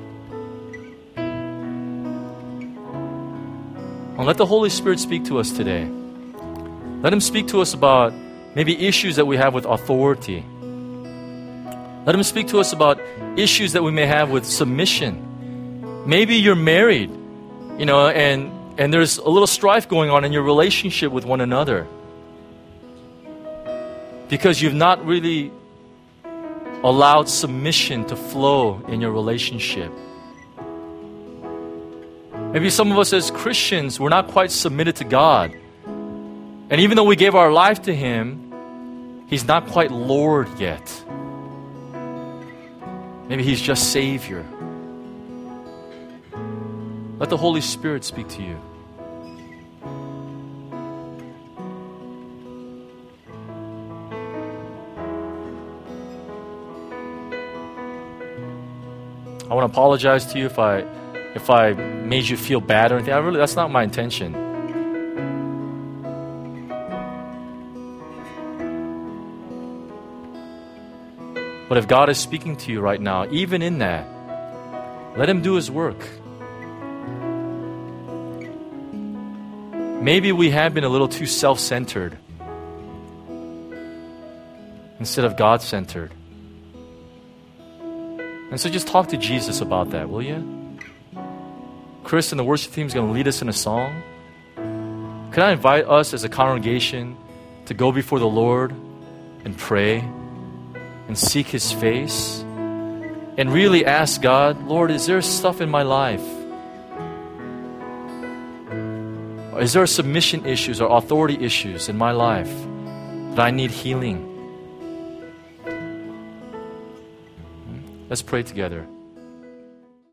And let the Holy Spirit speak to us today. Let Him speak to us about maybe issues that we have with authority. Let Him speak to us about issues that we may have with submission. Maybe you're married, and there's a little strife going on in your relationship with one another. Because you've not really allowed submission to flow in your relationship. Maybe some of us as Christians, we're not quite submitted to God. And even though we gave our life to Him, He's not quite Lord yet. Maybe He's just Savior. Let the Holy Spirit speak to you. I want to apologize to you if I made you feel bad or anything. That's not my intention. But if God is speaking to you right now, even in that, let Him do His work. Maybe we have been a little too self-centered instead of God-centered. And so just talk to Jesus about that, will you? Chris and the worship team is going to lead us in a song. Can I invite us as a congregation to go before the Lord and pray and seek His face and really ask God, Lord, is there stuff in my life? Is there submission issues or authority issues in my life that I need healing? Let's pray together.